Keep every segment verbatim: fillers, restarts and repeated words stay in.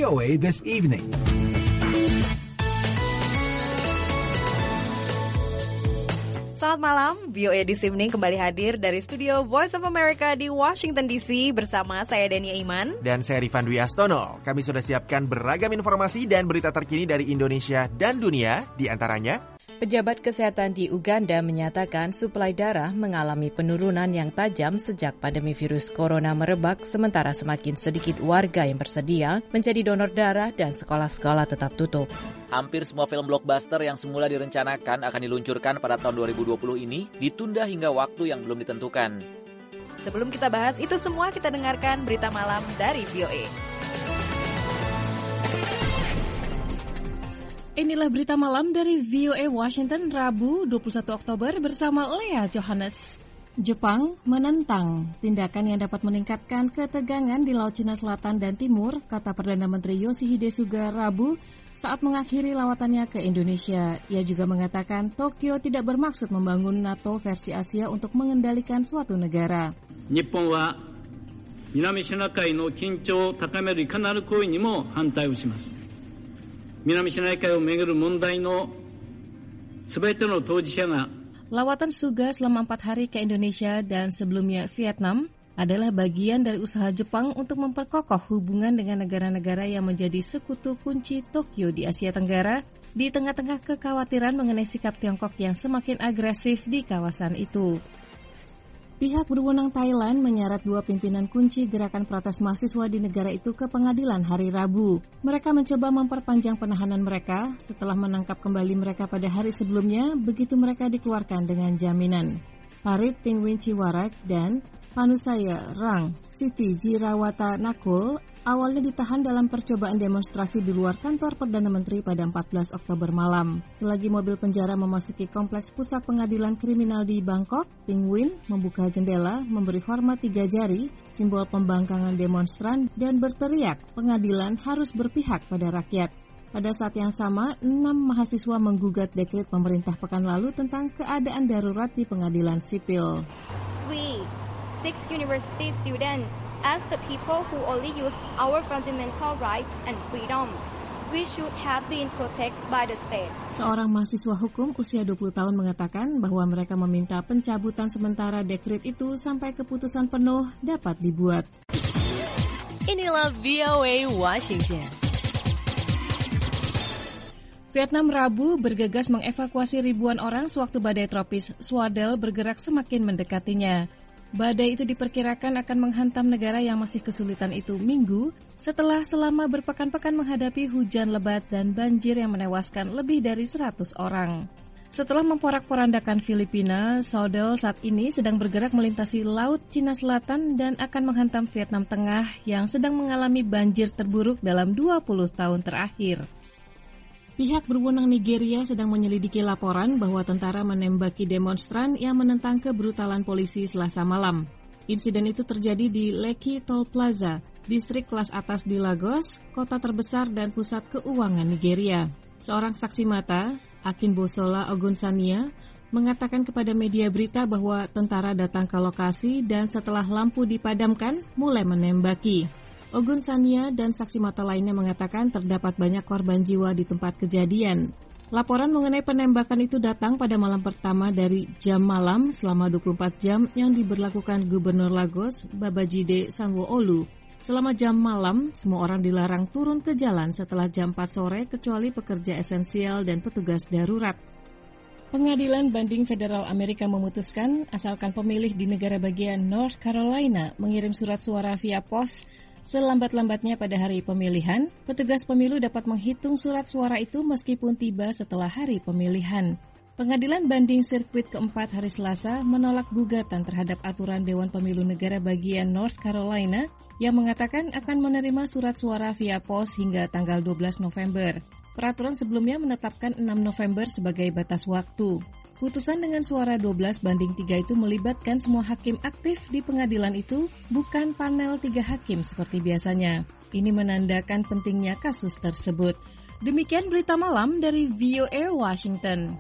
O A This Evening. Selamat malam, V O A This Evening kembali hadir dari studio Voice of America di Washington D C bersama saya Dania Iman dan saya Rifan Dwi Astono. Kami sudah siapkan beragam informasi dan berita terkini dari Indonesia dan dunia, di antaranya pejabat kesehatan di Uganda menyatakan suplai darah mengalami penurunan yang tajam sejak pandemi virus corona merebak, sementara semakin sedikit warga yang bersedia menjadi donor darah dan sekolah-sekolah tetap tutup. Hampir semua film blockbuster yang semula direncanakan akan diluncurkan pada tahun dua ribu dua puluh ini ditunda hingga waktu yang belum ditentukan. Sebelum kita bahas itu semua, kita dengarkan berita malam dari V O A. Inilah berita malam dari V O A Washington, Rabu dua puluh satu Oktober bersama Lea Johannes. Jepang menentang tindakan yang dapat meningkatkan ketegangan di Laut Cina Selatan dan Timur, kata Perdana Menteri Yoshihide Suga Rabu saat mengakhiri lawatannya ke Indonesia. Ia juga mengatakan Tokyo tidak bermaksud membangun NATO versi Asia untuk mengendalikan suatu negara. Nippon wa Minami Shinakai no kinchou o takameru ikanaru koi ni mo hantai o shimasu. Minami Shinakai o meguru mondai no subete no toujisha ga. Lawatan Suga selama empat hari ke Indonesia dan sebelumnya Vietnam adalah bagian dari usaha Jepang untuk memperkokoh hubungan dengan negara-negara yang menjadi sekutu kunci Tokyo di Asia Tenggara di tengah-tengah kekhawatiran mengenai sikap Tiongkok yang semakin agresif di kawasan itu. Pihak berwenang Thailand menyeret dua pimpinan kunci gerakan protes mahasiswa di negara itu ke pengadilan hari Rabu. Mereka mencoba memperpanjang penahanan mereka setelah menangkap kembali mereka pada hari sebelumnya, begitu mereka dikeluarkan dengan jaminan. Parit Pingwin Ciwarak dan Panusaya Rang Siti Jirawata Nakul awalnya ditahan dalam percobaan demonstrasi di luar kantor Perdana Menteri pada empat belas Oktober malam. Selagi mobil penjara memasuki kompleks pusat pengadilan kriminal di Bangkok, Pingwin membuka jendela, memberi hormat tiga jari, simbol pembangkangan demonstran, dan berteriak, pengadilan harus berpihak pada rakyat. Pada saat yang sama, enam mahasiswa menggugat dekret pemerintah pekan lalu tentang keadaan darurat di pengadilan sipil. We, six university students, as the people who only use our fundamental rights and freedom, we should have been protected by the state. Seorang mahasiswa hukum usia dua puluh tahun mengatakan bahwa mereka meminta pencabutan sementara dekret itu sampai keputusan penuh dapat dibuat. Inilah V O A Washington. Vietnam Rabu bergegas mengevakuasi ribuan orang sewaktu badai tropis Swadel bergerak semakin mendekatinya. Badai itu diperkirakan akan menghantam negara yang masih kesulitan itu Minggu setelah selama berpekan-pekan menghadapi hujan lebat dan banjir yang menewaskan lebih dari seratus orang. Setelah memporak-porandakan Filipina, Swadel saat ini sedang bergerak melintasi Laut Cina Selatan dan akan menghantam Vietnam Tengah yang sedang mengalami banjir terburuk dalam dua puluh tahun terakhir. Pihak berwenang Nigeria sedang menyelidiki laporan bahwa tentara menembaki demonstran yang menentang kebrutalan polisi Selasa malam. Insiden itu terjadi di Lekki Toll Plaza, distrik kelas atas di Lagos, kota terbesar dan pusat keuangan Nigeria. Seorang saksi mata, Akinbosola Ogunsanya, mengatakan kepada media berita bahwa tentara datang ke lokasi dan setelah lampu dipadamkan, mulai menembaki. Ogunsanya dan saksi mata lainnya mengatakan terdapat banyak korban jiwa di tempat kejadian. Laporan mengenai penembakan itu datang pada malam pertama dari jam malam selama dua puluh empat jam yang diberlakukan Gubernur Lagos, Babajide Sanwo-Olu. Selama jam malam, semua orang dilarang turun ke jalan setelah jam empat sore kecuali pekerja esensial dan petugas darurat. Pengadilan Banding Federal Amerika memutuskan asalkan pemilih di negara bagian North Carolina mengirim surat suara via pos selambat-lambatnya pada hari pemilihan, petugas pemilu dapat menghitung surat suara itu meskipun tiba setelah hari pemilihan. Pengadilan Banding Sirkuit keempat hari Selasa menolak gugatan terhadap aturan Dewan Pemilu Negara bagian North Carolina yang mengatakan akan menerima surat suara via pos hingga tanggal dua belas November. Peraturan sebelumnya menetapkan enam November sebagai batas waktu. Putusan dengan suara dua belas banding tiga itu melibatkan semua hakim aktif di pengadilan itu, bukan panel tiga hakim seperti biasanya. Ini menandakan pentingnya kasus tersebut. Demikian berita malam dari V O A Washington.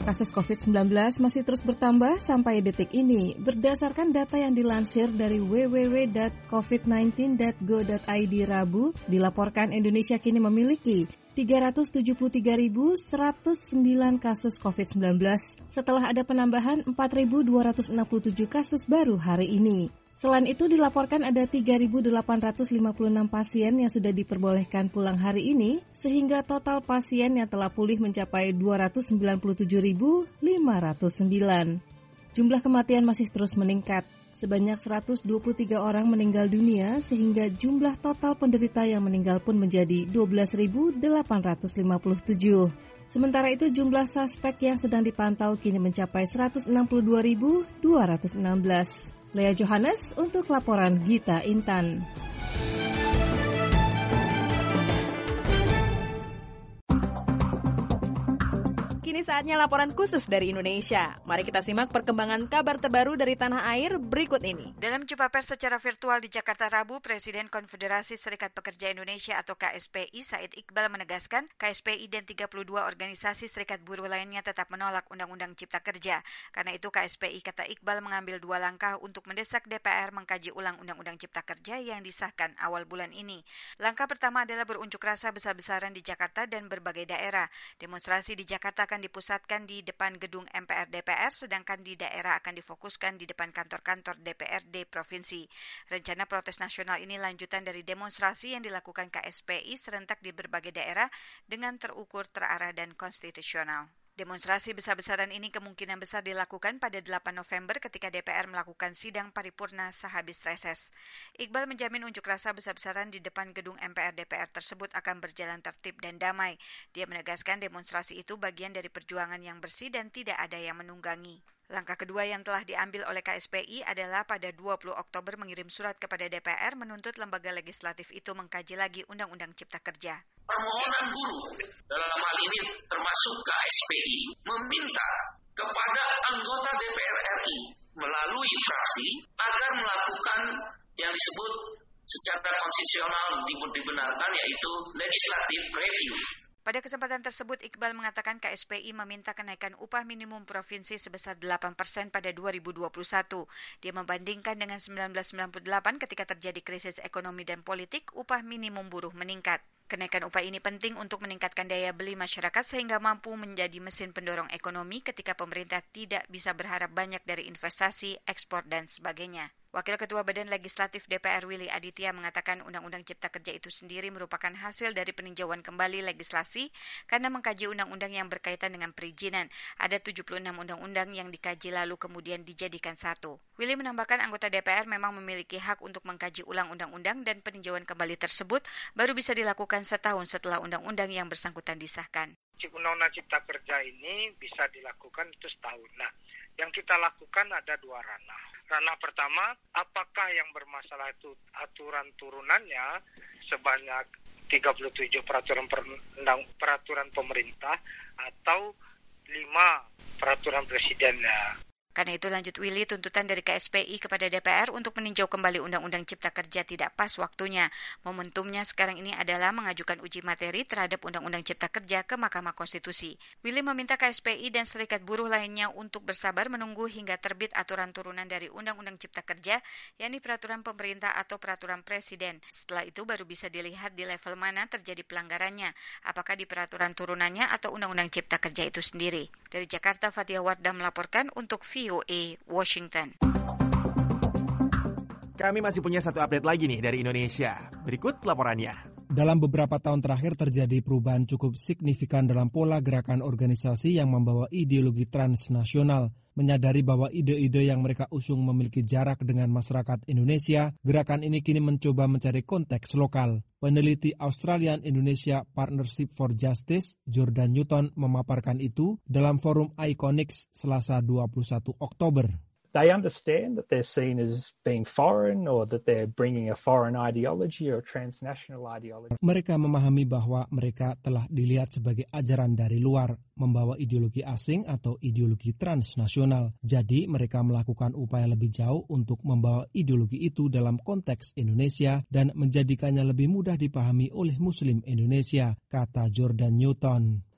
Kasus covid sembilan belas masih terus bertambah sampai detik ini. Berdasarkan data yang dilansir dari w w w dot covid sembilan belas dot go dot i d Rabu, dilaporkan Indonesia kini memiliki tiga ratus tujuh puluh tiga ribu seratus sembilan kasus covid sembilan belas setelah ada penambahan empat ribu dua ratus enam puluh tujuh kasus baru hari ini. Selain itu dilaporkan ada tiga ribu delapan ratus lima puluh enam pasien yang sudah diperbolehkan pulang hari ini, sehingga total pasien yang telah pulih mencapai dua ratus sembilan puluh tujuh ribu lima ratus sembilan. Jumlah kematian masih terus meningkat. Sebanyak seratus dua puluh tiga orang meninggal dunia, sehingga jumlah total penderita yang meninggal pun menjadi dua belas ribu delapan ratus lima puluh tujuh. Sementara itu jumlah suspek yang sedang dipantau kini mencapai seratus enam puluh dua ribu dua ratus enam belas. Lea Johannes untuk laporan Gita Intan. Kini saatnya laporan khusus dari Indonesia. Mari kita simak perkembangan kabar terbaru dari tanah air berikut ini. Dalam jumpa pers secara virtual di Jakarta Rabu, Presiden Konfederasi Serikat Pekerja Indonesia atau K S P I Said Iqbal menegaskan K S P I dan tiga puluh dua organisasi serikat buruh lainnya tetap menolak Undang-Undang Cipta Kerja. Karena itu K S P I, kata Iqbal, mengambil dua langkah untuk mendesak D P R mengkaji ulang Undang-Undang Cipta Kerja yang disahkan awal bulan ini. Langkah pertama adalah berunjuk rasa besar-besaran di Jakarta dan berbagai daerah. Demonstrasi di Jakarta akan dipusatkan di depan gedung M P R D P R, sedangkan di daerah akan difokuskan di depan kantor-kantor D P R D provinsi. Rencana protes nasional ini lanjutan dari demonstrasi yang dilakukan K S P I serentak di berbagai daerah dengan terukur, terarah, dan konstitusional. Demonstrasi besar-besaran ini kemungkinan besar dilakukan pada delapan November ketika D P R melakukan sidang paripurna sehabis reses. Iqbal menjamin unjuk rasa besar-besaran di depan gedung M P R D P R tersebut akan berjalan tertib dan damai. Dia menegaskan demonstrasi itu bagian dari perjuangan yang bersih dan tidak ada yang menunggangi. Langkah kedua yang telah diambil oleh K S P I adalah pada dua puluh Oktober mengirim surat kepada D P R menuntut lembaga legislatif itu mengkaji lagi Undang-Undang Cipta Kerja. Permohonan buruh dalam hal ini termasuk K S P I meminta kepada anggota D P R R I melalui fraksi agar melakukan yang disebut secara konstitusional dibenarkan, yaitu legislative review. Pada kesempatan tersebut, Iqbal mengatakan K S P I meminta kenaikan upah minimum provinsi sebesar delapan persen pada dua ribu dua puluh satu. Dia membandingkan dengan seribu sembilan ratus sembilan puluh delapan ketika terjadi krisis ekonomi dan politik, upah minimum buruh meningkat. Kenaikan upah ini penting untuk meningkatkan daya beli masyarakat sehingga mampu menjadi mesin pendorong ekonomi ketika pemerintah tidak bisa berharap banyak dari investasi, ekspor, dan sebagainya. Wakil Ketua Badan Legislatif D P R Willy Aditya mengatakan Undang-Undang Cipta Kerja itu sendiri merupakan hasil dari peninjauan kembali legislasi karena mengkaji undang-undang yang berkaitan dengan perizinan. Ada tujuh puluh enam undang-undang yang dikaji lalu kemudian dijadikan satu. Willy menambahkan anggota D P R memang memiliki hak untuk mengkaji ulang undang-undang dan peninjauan kembali tersebut baru bisa dilakukan setahun setelah undang-undang yang bersangkutan disahkan. Undang-Undang Cipta Kerja ini bisa dilakukan itu setahun. Nah, yang kita lakukan ada dua ranah. Ranah pertama, apakah yang bermasalah itu aturan turunannya sebanyak tiga puluh tujuh peraturan perundang, peraturan pemerintah atau lima peraturan presidennya. Karena itu lanjut Willy, tuntutan dari K S P I kepada D P R untuk meninjau kembali Undang-Undang Cipta Kerja tidak pas waktunya. Momentumnya sekarang ini adalah mengajukan uji materi terhadap Undang-Undang Cipta Kerja ke Mahkamah Konstitusi. Willy meminta K S P I dan serikat buruh lainnya untuk bersabar menunggu hingga terbit aturan turunan dari Undang-Undang Cipta Kerja, yakni peraturan pemerintah atau peraturan presiden. Setelah itu baru bisa dilihat di level mana terjadi pelanggarannya, apakah di peraturan turunannya atau Undang-Undang Cipta Kerja itu sendiri. Dari Jakarta, Fathia Wardah melaporkan untuk V O A Washington. Kami masih punya satu update lagi nih dari Indonesia. Berikut laporannya. Dalam beberapa tahun terakhir terjadi perubahan cukup signifikan dalam pola gerakan organisasi yang membawa ideologi transnasional. Menyadari bahwa ide-ide yang mereka usung memiliki jarak dengan masyarakat Indonesia, gerakan ini kini mencoba mencari konteks lokal. Peneliti Australian Indonesia Partnership for Justice, Jordan Newton, memaparkan itu dalam forum Iconics Selasa dua puluh satu Oktober. They understand that they're seen as being foreign or that they're bringing a foreign ideology or a transnational ideology. Mereka memahami bahwa mereka telah dilihat sebagai ajaran dari luar, membawa ideologi asing atau ideologi transnasional. Jadi mereka melakukan upaya lebih jauh untuk membawa ideologi itu dalam konteks Indonesia dan menjadikannya lebih mudah dipahami oleh Muslim Indonesia, kata Jordan Newton.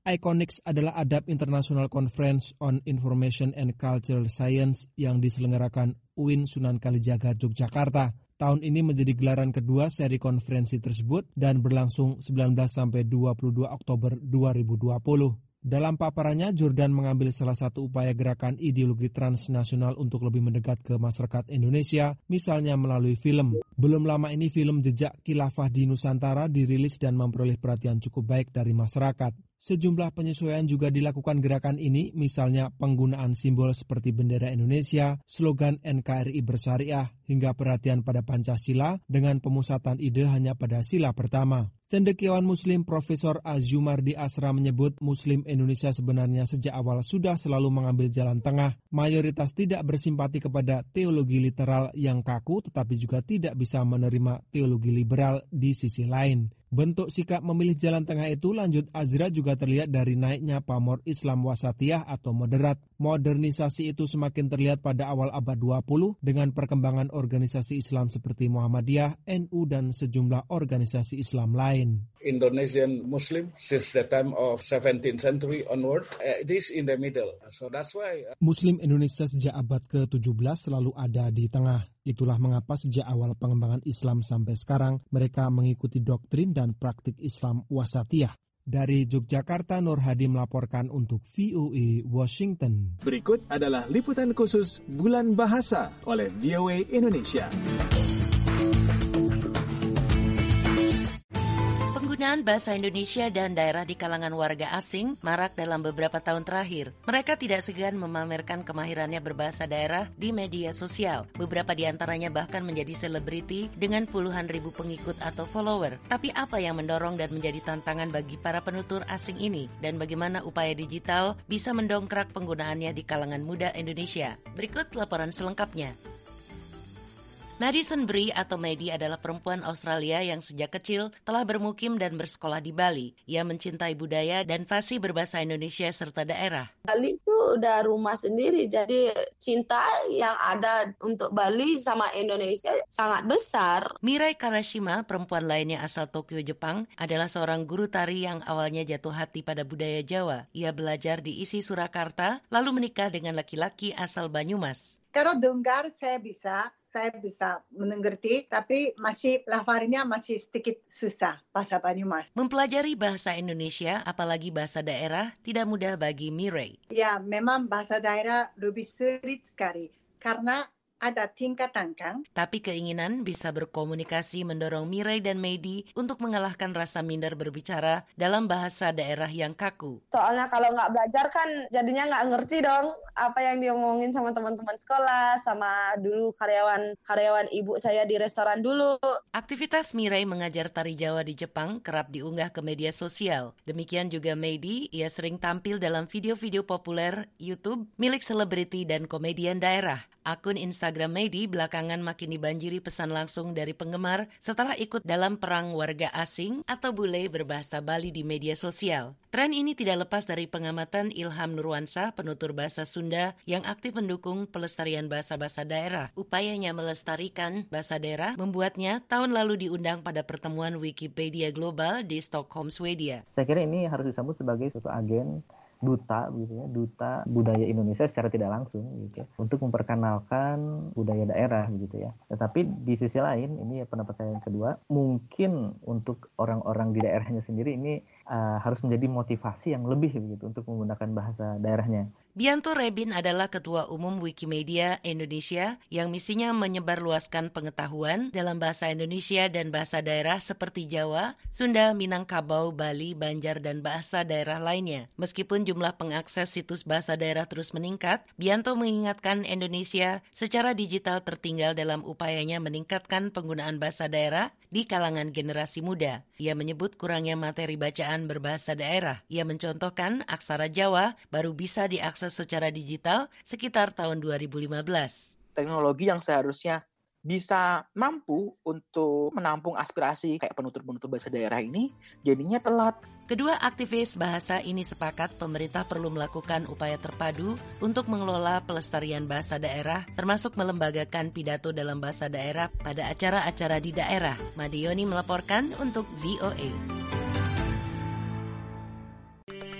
Iconics adalah Adab International Conference on Information and Cultural Science yang diselenggarakan U I N Sunan Kalijaga, Yogyakarta. Tahun ini menjadi gelaran kedua seri konferensi tersebut dan berlangsung sembilan belas sampai dua puluh dua Oktober dua ribu dua puluh. Dalam paparannya, Jordan mengambil salah satu upaya gerakan ideologi transnasional untuk lebih mendekat ke masyarakat Indonesia, misalnya melalui film. Belum lama ini film Jejak Khilafah di Nusantara dirilis dan memperoleh perhatian cukup baik dari masyarakat. Sejumlah penyesuaian juga dilakukan gerakan ini, misalnya penggunaan simbol seperti bendera Indonesia, slogan N K R I bersyariah, hingga perhatian pada Pancasila dengan pemusatan ide hanya pada sila pertama. Cendekiawan Muslim Profesor Azumardi Asra menyebut Muslim Indonesia sebenarnya sejak awal sudah selalu mengambil jalan tengah. Mayoritas tidak bersimpati kepada teologi literal yang kaku, tetapi juga tidak bisa menerima teologi liberal di sisi lain. Bentuk sikap memilih jalan tengah itu, lanjut Azra, juga terlihat dari naiknya pamor Islam wasatiyah atau moderat. Modernisasi itu semakin terlihat pada awal abad dua puluh dengan perkembangan organisasi Islam seperti Muhammadiyah, N U, dan sejumlah organisasi Islam lain. Indonesian Muslim since the time of seventeenth century onward, uh, it is in the middle. So that's why uh... Muslim Indonesia sejak abad ke tujuh belas selalu ada di tengah. Itulah mengapa sejak awal pengembangan Islam sampai sekarang mereka mengikuti doktrin dan praktik Islam wasatiyah. Dari Yogyakarta, Nur Hadi melaporkan untuk V O A Washington. Berikut adalah liputan khusus Bulan Bahasa oleh V O A Indonesia. Penggunaan bahasa Indonesia dan daerah di kalangan warga asing marak dalam beberapa tahun terakhir. Mereka tidak segan memamerkan kemahirannya berbahasa daerah di media sosial. Beberapa di antaranya bahkan menjadi selebriti dengan puluhan ribu pengikut atau follower. Tapi apa yang mendorong dan menjadi tantangan bagi para penutur asing ini? Dan bagaimana upaya digital bisa mendongkrak penggunaannya di kalangan muda Indonesia? Berikut laporan selengkapnya. Madison Brie atau Maddie adalah perempuan Australia yang sejak kecil telah bermukim dan bersekolah di Bali. Ia mencintai budaya dan fasih berbahasa Indonesia serta daerah. Bali itu udah rumah sendiri, jadi cinta yang ada untuk Bali sama Indonesia sangat besar. Mirai Karashima, perempuan lainnya asal Tokyo, Jepang, adalah seorang guru tari yang awalnya jatuh hati pada budaya Jawa. Ia belajar di I S I Surakarta, lalu menikah dengan laki-laki asal Banyumas. Kalau dengar saya bisa, saya bisa mengerti, tapi masih lafalnya masih sedikit susah bahasa Banyumas. Mempelajari bahasa Indonesia, apalagi bahasa daerah, tidak mudah bagi Mirai. Ya, memang bahasa daerah lebih sulit sekali, karena ada tingkatan kan. Tapi keinginan bisa berkomunikasi mendorong Mirai dan Maddie untuk mengalahkan rasa minder berbicara dalam bahasa daerah yang kaku. Soalnya kalau nggak belajar kan jadinya nggak ngerti dong apa yang diomongin sama teman-teman sekolah, sama dulu karyawan-karyawan ibu saya di restoran dulu. Aktivitas Mirai mengajar tari Jawa di Jepang kerap diunggah ke media sosial. Demikian juga Maddie, ia sering tampil dalam video-video populer YouTube milik selebriti dan komedian daerah. Akun Instagram Maddie belakangan makin dibanjiri pesan langsung dari penggemar setelah ikut dalam perang warga asing atau bule berbahasa Bali di media sosial. Tren ini tidak lepas dari pengamatan Ilham Nurwansah, penutur bahasa Sunda yang aktif mendukung pelestarian bahasa-bahasa daerah. Upayanya melestarikan bahasa daerah membuatnya tahun lalu diundang pada pertemuan Wikipedia Global di Stockholm, Swedia. Saya kira ini harus disambut sebagai suatu agen duta, gitu ya, duta budaya Indonesia secara tidak langsung, gitu ya, untuk memperkenalkan budaya daerah, gitu ya. Tetapi di sisi lain, ini pendapat saya yang kedua, mungkin untuk orang-orang di daerahnya sendiri ini uh, harus menjadi motivasi yang lebih, gitu, untuk menggunakan bahasa daerahnya. Bianto Rebin adalah Ketua Umum Wikimedia Indonesia yang misinya menyebarluaskan pengetahuan dalam bahasa Indonesia dan bahasa daerah seperti Jawa, Sunda, Minangkabau, Bali, Banjar, dan bahasa daerah lainnya. Meskipun jumlah pengakses situs bahasa daerah terus meningkat, Bianto mengingatkan Indonesia secara digital tertinggal dalam upayanya meningkatkan penggunaan bahasa daerah di kalangan generasi muda. Ia menyebut kurangnya materi bacaan berbahasa daerah. Ia mencontohkan aksara Jawa baru bisa diakses secara digital sekitar tahun dua ribu lima belas. Teknologi yang seharusnya bisa mampu untuk menampung aspirasi kayak penutur-penutur bahasa daerah ini jadinya telat. Kedua aktivis bahasa ini sepakat pemerintah perlu melakukan upaya terpadu untuk mengelola pelestarian bahasa daerah, termasuk melembagakan pidato dalam bahasa daerah pada acara-acara di daerah. Madioni melaporkan untuk V O A.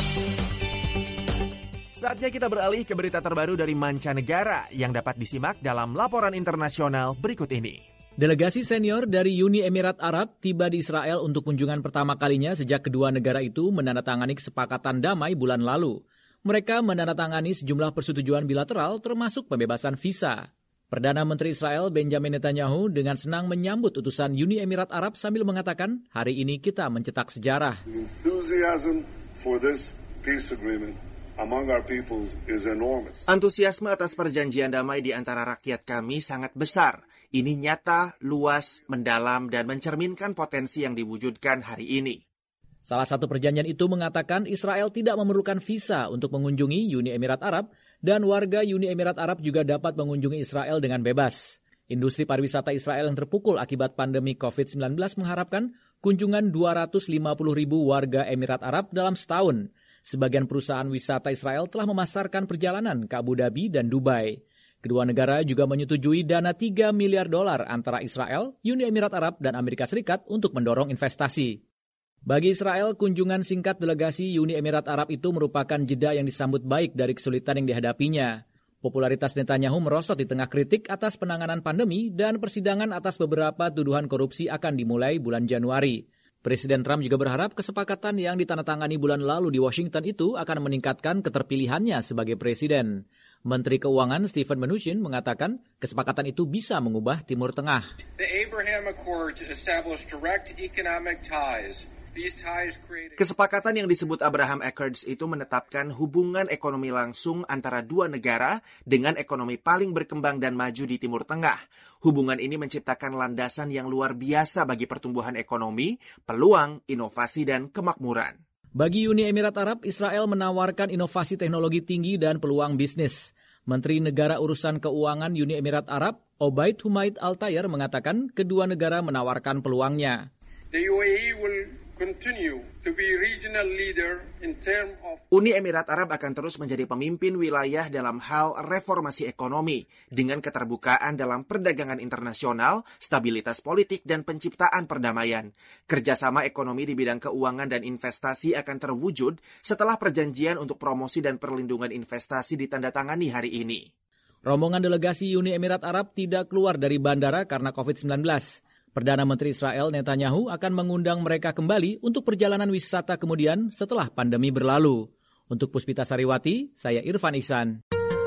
Saatnya kita beralih ke berita terbaru dari mancanegara yang dapat disimak dalam laporan internasional berikut ini. Delegasi senior dari Uni Emirat Arab tiba di Israel untuk kunjungan pertama kalinya sejak kedua negara itu menandatangani kesepakatan damai bulan lalu. Mereka menandatangani sejumlah persetujuan bilateral termasuk pembebasan visa. Perdana Menteri Israel Benjamin Netanyahu dengan senang menyambut utusan Uni Emirat Arab sambil mengatakan, hari ini kita mencetak sejarah. Enthusiasm for this peace agreement among our peoples is enormous. Antusiasme atas perjanjian damai di antara rakyat kami sangat besar. Ini nyata, luas, mendalam, dan mencerminkan potensi yang diwujudkan hari ini. Salah satu perjanjian itu mengatakan Israel tidak memerlukan visa untuk mengunjungi Uni Emirat Arab dan warga Uni Emirat Arab juga dapat mengunjungi Israel dengan bebas. Industri pariwisata Israel yang terpukul akibat pandemi covid sembilan belas mengharapkan kunjungan dua ratus lima puluh ribu warga Emirat Arab dalam setahun. Sebagian perusahaan wisata Israel telah memasarkan perjalanan ke Abu Dhabi dan Dubai. Kedua negara juga menyetujui dana tiga miliar dolar antara Israel, Uni Emirat Arab, dan Amerika Serikat untuk mendorong investasi. Bagi Israel, kunjungan singkat delegasi Uni Emirat Arab itu merupakan jeda yang disambut baik dari kesulitan yang dihadapinya. Popularitas Netanyahu merosot di tengah kritik atas penanganan pandemi dan persidangan atas beberapa tuduhan korupsi akan dimulai bulan Januari. Presiden Trump juga berharap kesepakatan yang ditandatangani bulan lalu di Washington itu akan meningkatkan keterpilihannya sebagai presiden. Menteri Keuangan Steven Mnuchin mengatakan kesepakatan itu bisa mengubah Timur Tengah. The Abraham Accords established direct economic ties. Kesepakatan yang disebut Abraham Accords itu menetapkan hubungan ekonomi langsung antara dua negara dengan ekonomi paling berkembang dan maju di Timur Tengah. Hubungan ini menciptakan landasan yang luar biasa bagi pertumbuhan ekonomi, peluang, inovasi, dan kemakmuran. Bagi Uni Emirat Arab, Israel menawarkan inovasi teknologi tinggi dan peluang bisnis. Menteri Negara Urusan Keuangan Uni Emirat Arab, Obaid Humaid Al-Tayr mengatakan kedua negara menawarkan peluangnya. The U A E will continue to be regional leader in term of Uni Emirat Arab akan terus menjadi pemimpin wilayah dalam hal reformasi ekonomi dengan keterbukaan dalam perdagangan internasional, stabilitas politik, dan penciptaan perdamaian. Kerjasama ekonomi di bidang keuangan dan investasi akan terwujud setelah perjanjian untuk promosi dan perlindungan investasi ditandatangani hari ini. Rombongan delegasi Uni Emirat Arab tidak keluar dari bandara karena covid sembilan belas. Perdana Menteri Israel Netanyahu akan mengundang mereka kembali untuk perjalanan wisata kemudian setelah pandemi berlalu. Untuk Puspita Sariwati, saya Irfan Ihsan.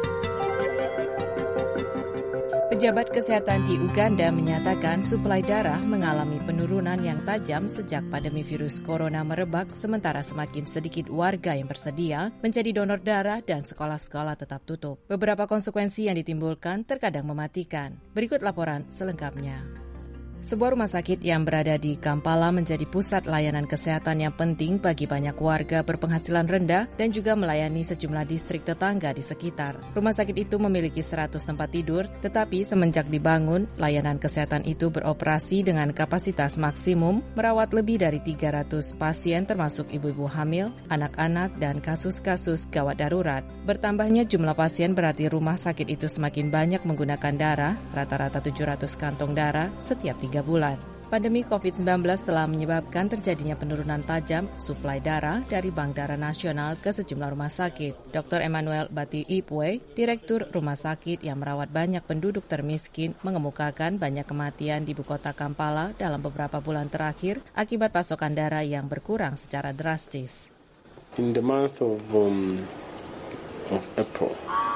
Pejabat kesehatan di Uganda menyatakan suplai darah mengalami penurunan yang tajam sejak pandemi virus corona merebak, sementara semakin sedikit warga yang bersedia menjadi donor darah dan sekolah-sekolah tetap tutup. Beberapa konsekuensi yang ditimbulkan terkadang mematikan. Berikut laporan selengkapnya. Sebuah rumah sakit yang berada di Kampala menjadi pusat layanan kesehatan yang penting bagi banyak warga berpenghasilan rendah dan juga melayani sejumlah distrik tetangga di sekitar. Rumah sakit itu memiliki seratus tempat tidur, tetapi semenjak dibangun, layanan kesehatan itu beroperasi dengan kapasitas maksimum merawat lebih dari tiga ratus pasien termasuk ibu-ibu hamil, anak-anak, dan kasus-kasus gawat darurat. Bertambahnya jumlah pasien berarti rumah sakit itu semakin banyak menggunakan darah, rata-rata tujuh ratus kantong darah setiap tiga bulan. Pandemi covid sembilan belas telah menyebabkan terjadinya penurunan tajam suplai darah dari Bank Darah Nasional ke sejumlah rumah sakit. Doktor Emmanuel Bati Ipwe, Direktur Rumah Sakit yang merawat banyak penduduk termiskin, mengemukakan banyak kematian di ibu kota Kampala dalam beberapa bulan terakhir akibat pasokan darah yang berkurang secara drastis. In the month of um, of April,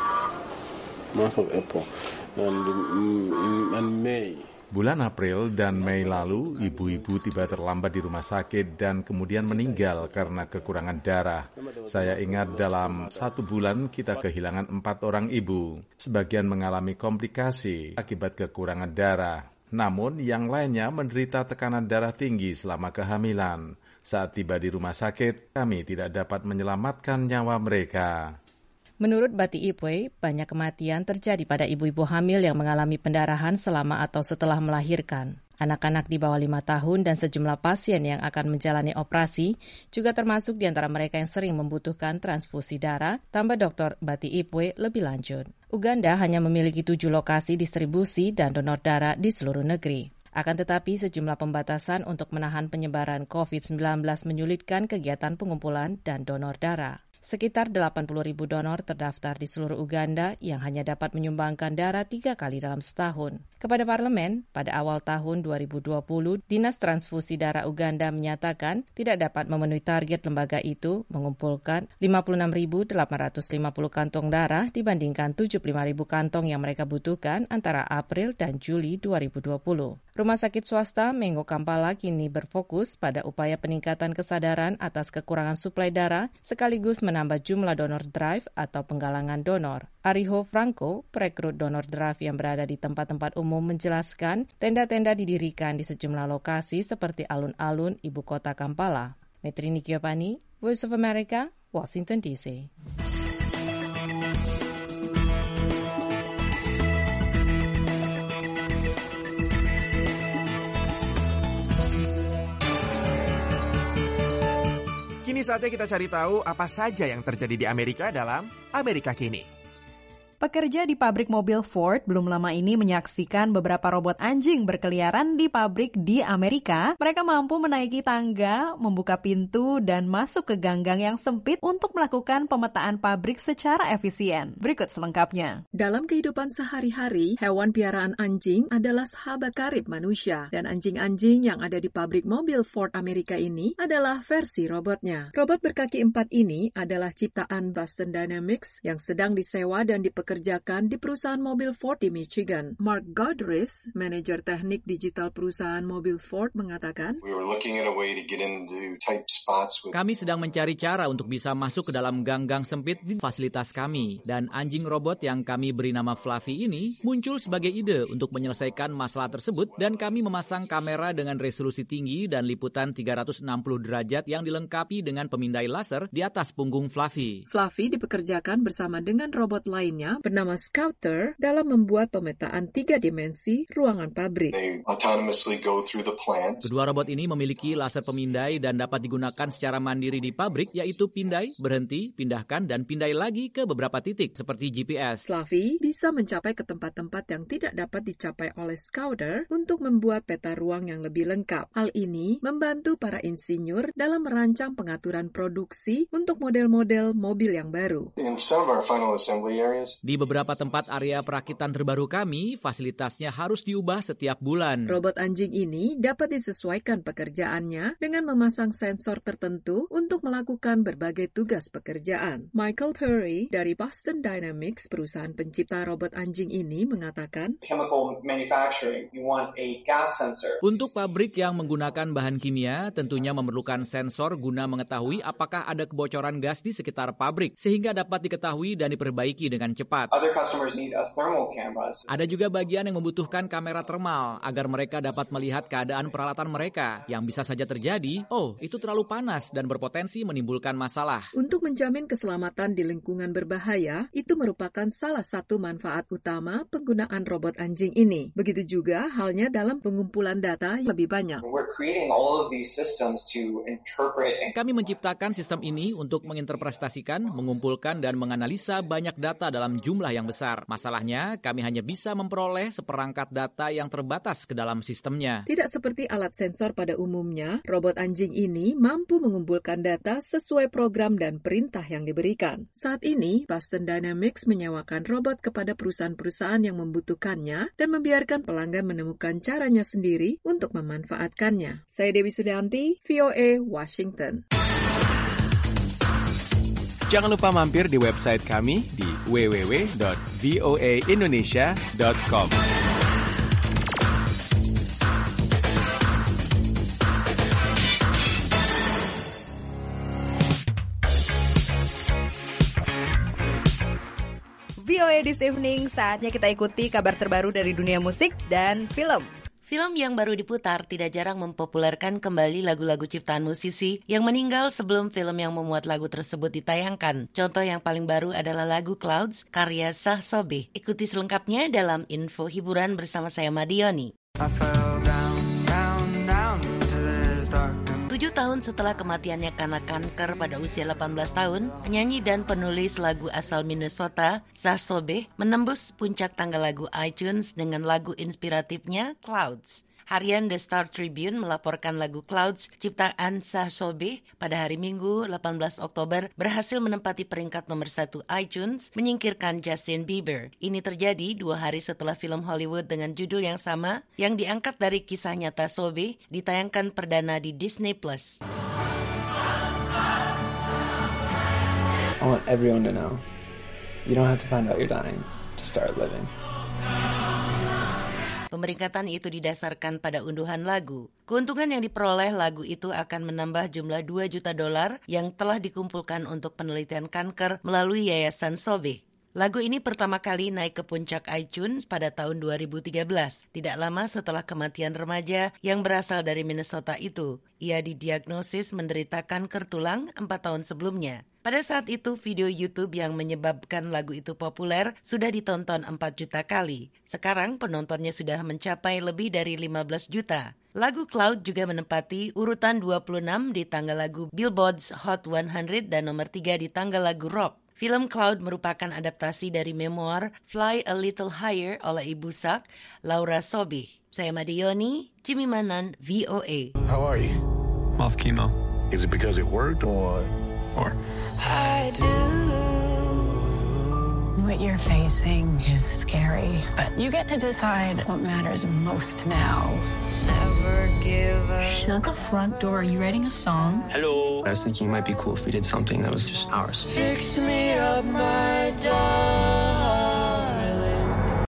month of April and in, in May. Bulan April dan Mei lalu, ibu-ibu tiba terlambat di rumah sakit dan kemudian meninggal karena kekurangan darah. Saya ingat dalam satu bulan kita kehilangan empat orang ibu. Sebagian mengalami komplikasi akibat kekurangan darah. Namun yang lainnya menderita tekanan darah tinggi selama kehamilan. Saat tiba di rumah sakit, kami tidak dapat menyelamatkan nyawa mereka. Menurut Bati Ipwe, banyak kematian terjadi pada ibu-ibu hamil yang mengalami pendarahan selama atau setelah melahirkan. Anak-anak di bawah lima tahun dan sejumlah pasien yang akan menjalani operasi juga termasuk di antara mereka yang sering membutuhkan transfusi darah, tambah Doktor Bati Ipwe lebih lanjut. Uganda hanya memiliki tujuh lokasi distribusi dan donor darah di seluruh negeri. Akan tetapi, sejumlah pembatasan untuk menahan penyebaran covid sembilan belas menyulitkan kegiatan pengumpulan dan donor darah. Sekitar delapan puluh ribu donor terdaftar di seluruh Uganda yang hanya dapat menyumbangkan darah tiga kali dalam setahun. Kepada parlemen, pada awal tahun dua ribu dua puluh, Dinas Transfusi Darah Uganda menyatakan tidak dapat memenuhi target lembaga itu mengumpulkan lima puluh enam ribu delapan ratus lima puluh kantong darah dibandingkan tujuh puluh lima ribu kantong yang mereka butuhkan antara April dan Juli dua ribu dua puluh. Rumah sakit swasta Mengo Kampala kini berfokus pada upaya peningkatan kesadaran atas kekurangan suplai darah sekaligus menambah jumlah donor drive atau penggalangan donor. Ariho Franco, perekrut donor drive yang berada di tempat-tempat umum, menjelaskan tenda-tenda didirikan di sejumlah lokasi seperti alun-alun ibu kota Kampala. Metrini Kiopani, Voice of America, Washington D C. Kini saatnya kita cari tahu apa saja yang terjadi di Amerika dalam Amerika Kini. Pekerja di pabrik mobil Ford belum lama ini menyaksikan beberapa robot anjing berkeliaran di pabrik di Amerika. Mereka mampu menaiki tangga, membuka pintu, dan masuk ke ganggang yang sempit untuk melakukan pemetaan pabrik secara efisien. Berikut selengkapnya. Dalam kehidupan sehari-hari, hewan piaraan anjing adalah sahabat karib manusia. Dan anjing-anjing yang ada di pabrik mobil Ford Amerika ini adalah versi robotnya. Robot berkaki empat ini adalah ciptaan Boston Dynamics yang sedang disewa dan dipekerjakan kerjakan di perusahaan mobil Ford di Michigan. Mark Godris, manajer teknik digital perusahaan mobil Ford, mengatakan, kami sedang mencari cara untuk bisa masuk ke dalam gang-gang sempit di fasilitas kami. Dan anjing robot yang kami beri nama Fluffy ini muncul sebagai ide untuk menyelesaikan masalah tersebut, dan kami memasang kamera dengan resolusi tinggi dan liputan tiga ratus enam puluh derajat yang dilengkapi dengan pemindai laser di atas punggung Fluffy. Fluffy dipekerjakan bersama dengan robot lainnya bernama Scouter dalam membuat pemetaan tiga dimensi ruangan pabrik. Kedua robot ini memiliki laser pemindai dan dapat digunakan secara mandiri di pabrik, yaitu pindai, berhenti, pindahkan, dan pindai lagi ke beberapa titik seperti G P S. Fluffy bisa mencapai ke tempat-tempat yang tidak dapat dicapai oleh Scouter untuk membuat peta ruang yang lebih lengkap. Hal ini membantu para insinyur dalam merancang pengaturan produksi untuk model-model mobil yang baru. Di beberapa tempat area perakitan terbaru kami, fasilitasnya harus diubah setiap bulan. Robot anjing ini dapat disesuaikan pekerjaannya dengan memasang sensor tertentu untuk melakukan berbagai tugas pekerjaan. Michael Perry dari Boston Dynamics, perusahaan pencipta robot anjing ini, mengatakan, untuk pabrik yang menggunakan bahan kimia, tentunya memerlukan sensor guna mengetahui apakah ada kebocoran gas di sekitar pabrik, sehingga dapat diketahui dan diperbaiki dengan cepat. Ada juga bagian yang membutuhkan kamera termal agar mereka dapat melihat keadaan peralatan mereka. Yang bisa saja terjadi, oh, itu terlalu panas dan berpotensi menimbulkan masalah. Untuk menjamin keselamatan di lingkungan berbahaya, itu merupakan salah satu manfaat utama penggunaan robot anjing ini. Begitu juga halnya dalam pengumpulan data yang lebih banyak. Kami menciptakan sistem ini untuk menginterpretasikan, mengumpulkan, dan menganalisa banyak data dalam jumlah yang besar. Masalahnya, kami hanya bisa memperoleh seperangkat data yang terbatas ke dalam sistemnya. Tidak seperti alat sensor pada umumnya, robot anjing ini mampu mengumpulkan data sesuai program dan perintah yang diberikan. Saat ini, Boston Dynamics menyewakan robot kepada perusahaan-perusahaan yang membutuhkannya dan membiarkan pelanggan menemukan caranya sendiri untuk memanfaatkannya. Saya Dewi Sudanti, V O A, Washington. Jangan lupa mampir di website kami di w w w dot v o a indonesia dot com. V O A This Evening, saatnya kita ikuti kabar terbaru dari dunia musik dan film. Film yang baru diputar tidak jarang mempopulerkan kembali lagu-lagu ciptaan musisi yang meninggal sebelum film yang memuat lagu tersebut ditayangkan. Contoh yang paling baru adalah lagu Clouds karya Shah Sobih. Ikuti selengkapnya dalam info hiburan bersama saya Madioni. Tujuh tahun setelah kematiannya karena kanker pada usia delapan belas tahun, penyanyi dan penulis lagu asal Minnesota, Shah Sobih, menembus puncak tangga lagu iTunes dengan lagu inspiratifnya Clouds. Harian The Star Tribune melaporkan lagu Clouds ciptaan Shah Sobeh pada hari Minggu delapan belas Oktober berhasil menempati peringkat nomor satu iTunes, menyingkirkan Justin Bieber. Ini terjadi dua hari setelah film Hollywood dengan judul yang sama yang diangkat dari kisah nyata Sobeh ditayangkan perdana di Disney Plus. I want everyone to know, you don't have to find out you're dying to start living. Pemeringkatan itu didasarkan pada unduhan lagu. Keuntungan yang diperoleh lagu itu akan menambah jumlah dua juta dolar yang telah dikumpulkan untuk penelitian kanker melalui Yayasan Sobeh. Lagu ini pertama kali naik ke puncak iTunes pada tahun dua ribu tiga belas, tidak lama setelah kematian remaja yang berasal dari Minnesota itu. Ia didiagnosis menderita kanker tulang empat tahun sebelumnya. Pada saat itu, video YouTube yang menyebabkan lagu itu populer sudah ditonton empat juta kali. Sekarang penontonnya sudah mencapai lebih dari lima belas juta. Lagu Cloud juga menempati urutan dua puluh enam di tangga lagu Billboard's Hot seratus dan nomor tiga di tangga lagu rock. Film Cloud merupakan adaptasi dari memoir Fly a Little Higher oleh ibu Sak, Laura Sobeh. Saya Madioni, Jimmy Manan, V O A. How are you? Off chemo. Is it because it worked or... Or... I do. What you're facing is scary, but you get to decide what matters most now. Never give up. Shut the front door. Are you writing a song? Hello. I was thinking it might be cool if we did something that was just ours. Fix me up, my darling.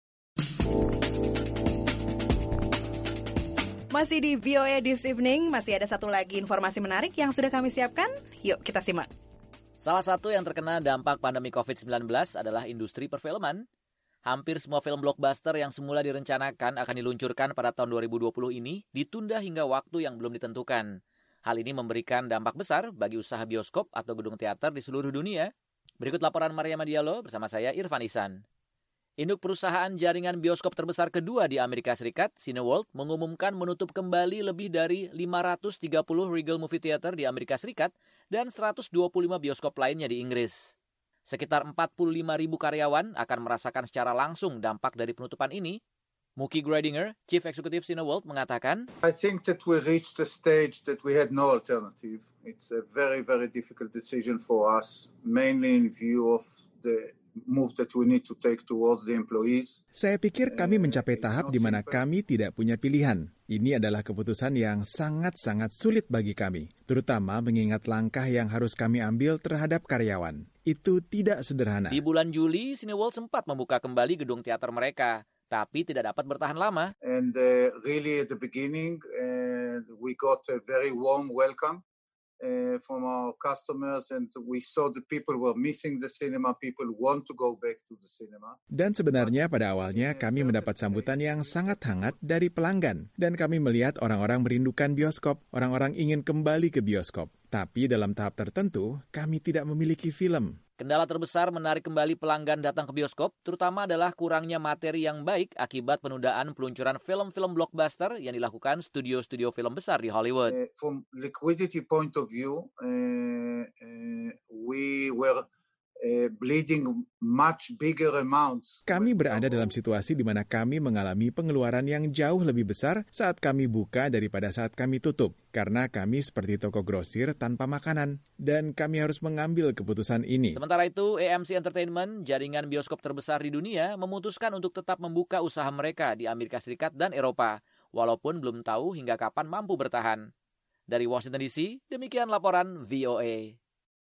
Masih di V O A This Evening, masih ada satu lagi informasi menarik yang sudah kami siapkan. Yuk kita simak. Salah satu yang terkena dampak pandemi covid sembilan belas adalah industri perfilman. Hampir semua film blockbuster yang semula direncanakan akan diluncurkan pada tahun dua ribu dua puluh ini ditunda hingga waktu yang belum ditentukan. Hal ini memberikan dampak besar bagi usaha bioskop atau gedung teater di seluruh dunia. Berikut laporan Maria Madialo bersama saya Irfan Isan. Induk perusahaan jaringan bioskop terbesar kedua di Amerika Serikat, Cineworld, mengumumkan menutup kembali lebih dari lima ratus tiga puluh Regal Movie Theater di Amerika Serikat dan seratus dua puluh lima bioskop lainnya di Inggris. Sekitar empat puluh lima ribu karyawan akan merasakan secara langsung dampak dari penutupan ini. Mookie Gradinger, Chief Executive Cineworld, mengatakan, I think that we reached a stage that we had no alternative. It's a very, very difficult decision for us, mainly in view of the move that we need to take towards the employees. Saya pikir kami mencapai tahap di mana kami tidak punya pilihan. Ini adalah keputusan yang sangat-sangat sulit bagi kami, terutama mengingat langkah yang harus kami ambil terhadap karyawan. Itu tidak sederhana. Di bulan Juli, Cineworld sempat membuka kembali gedung teater mereka, tapi tidak dapat bertahan lama. And uh, really at the beginning, uh, we got a very warm welcome. Uh, from our customers and we saw the people were missing the cinema, people want to go back to the cinema. Dan sebenarnya pada awalnya kami mendapat sambutan yang sangat hangat dari pelanggan dan kami melihat orang-orang merindukan bioskop, orang-orang ingin kembali ke bioskop. Tapi dalam tahap tertentu kami tidak memiliki film. Kendala terbesar menarik kembali pelanggan datang ke bioskop, terutama adalah kurangnya materi yang baik akibat penundaan peluncuran film-film blockbuster yang dilakukan studio-studio film besar di Hollywood. Uh, from liquidity point of view, uh, uh, we were uh, bleeding much bigger amounts. Kami berada dalam situasi di mana kami mengalami pengeluaran yang jauh lebih besar saat kami buka daripada saat kami tutup. Karena kami seperti toko grosir tanpa makanan, dan kami harus mengambil keputusan ini. Sementara itu, A M C Entertainment, jaringan bioskop terbesar di dunia, memutuskan untuk tetap membuka usaha mereka di Amerika Serikat dan Eropa, walaupun belum tahu hingga kapan mampu bertahan. Dari Washington D C, demikian laporan V O A.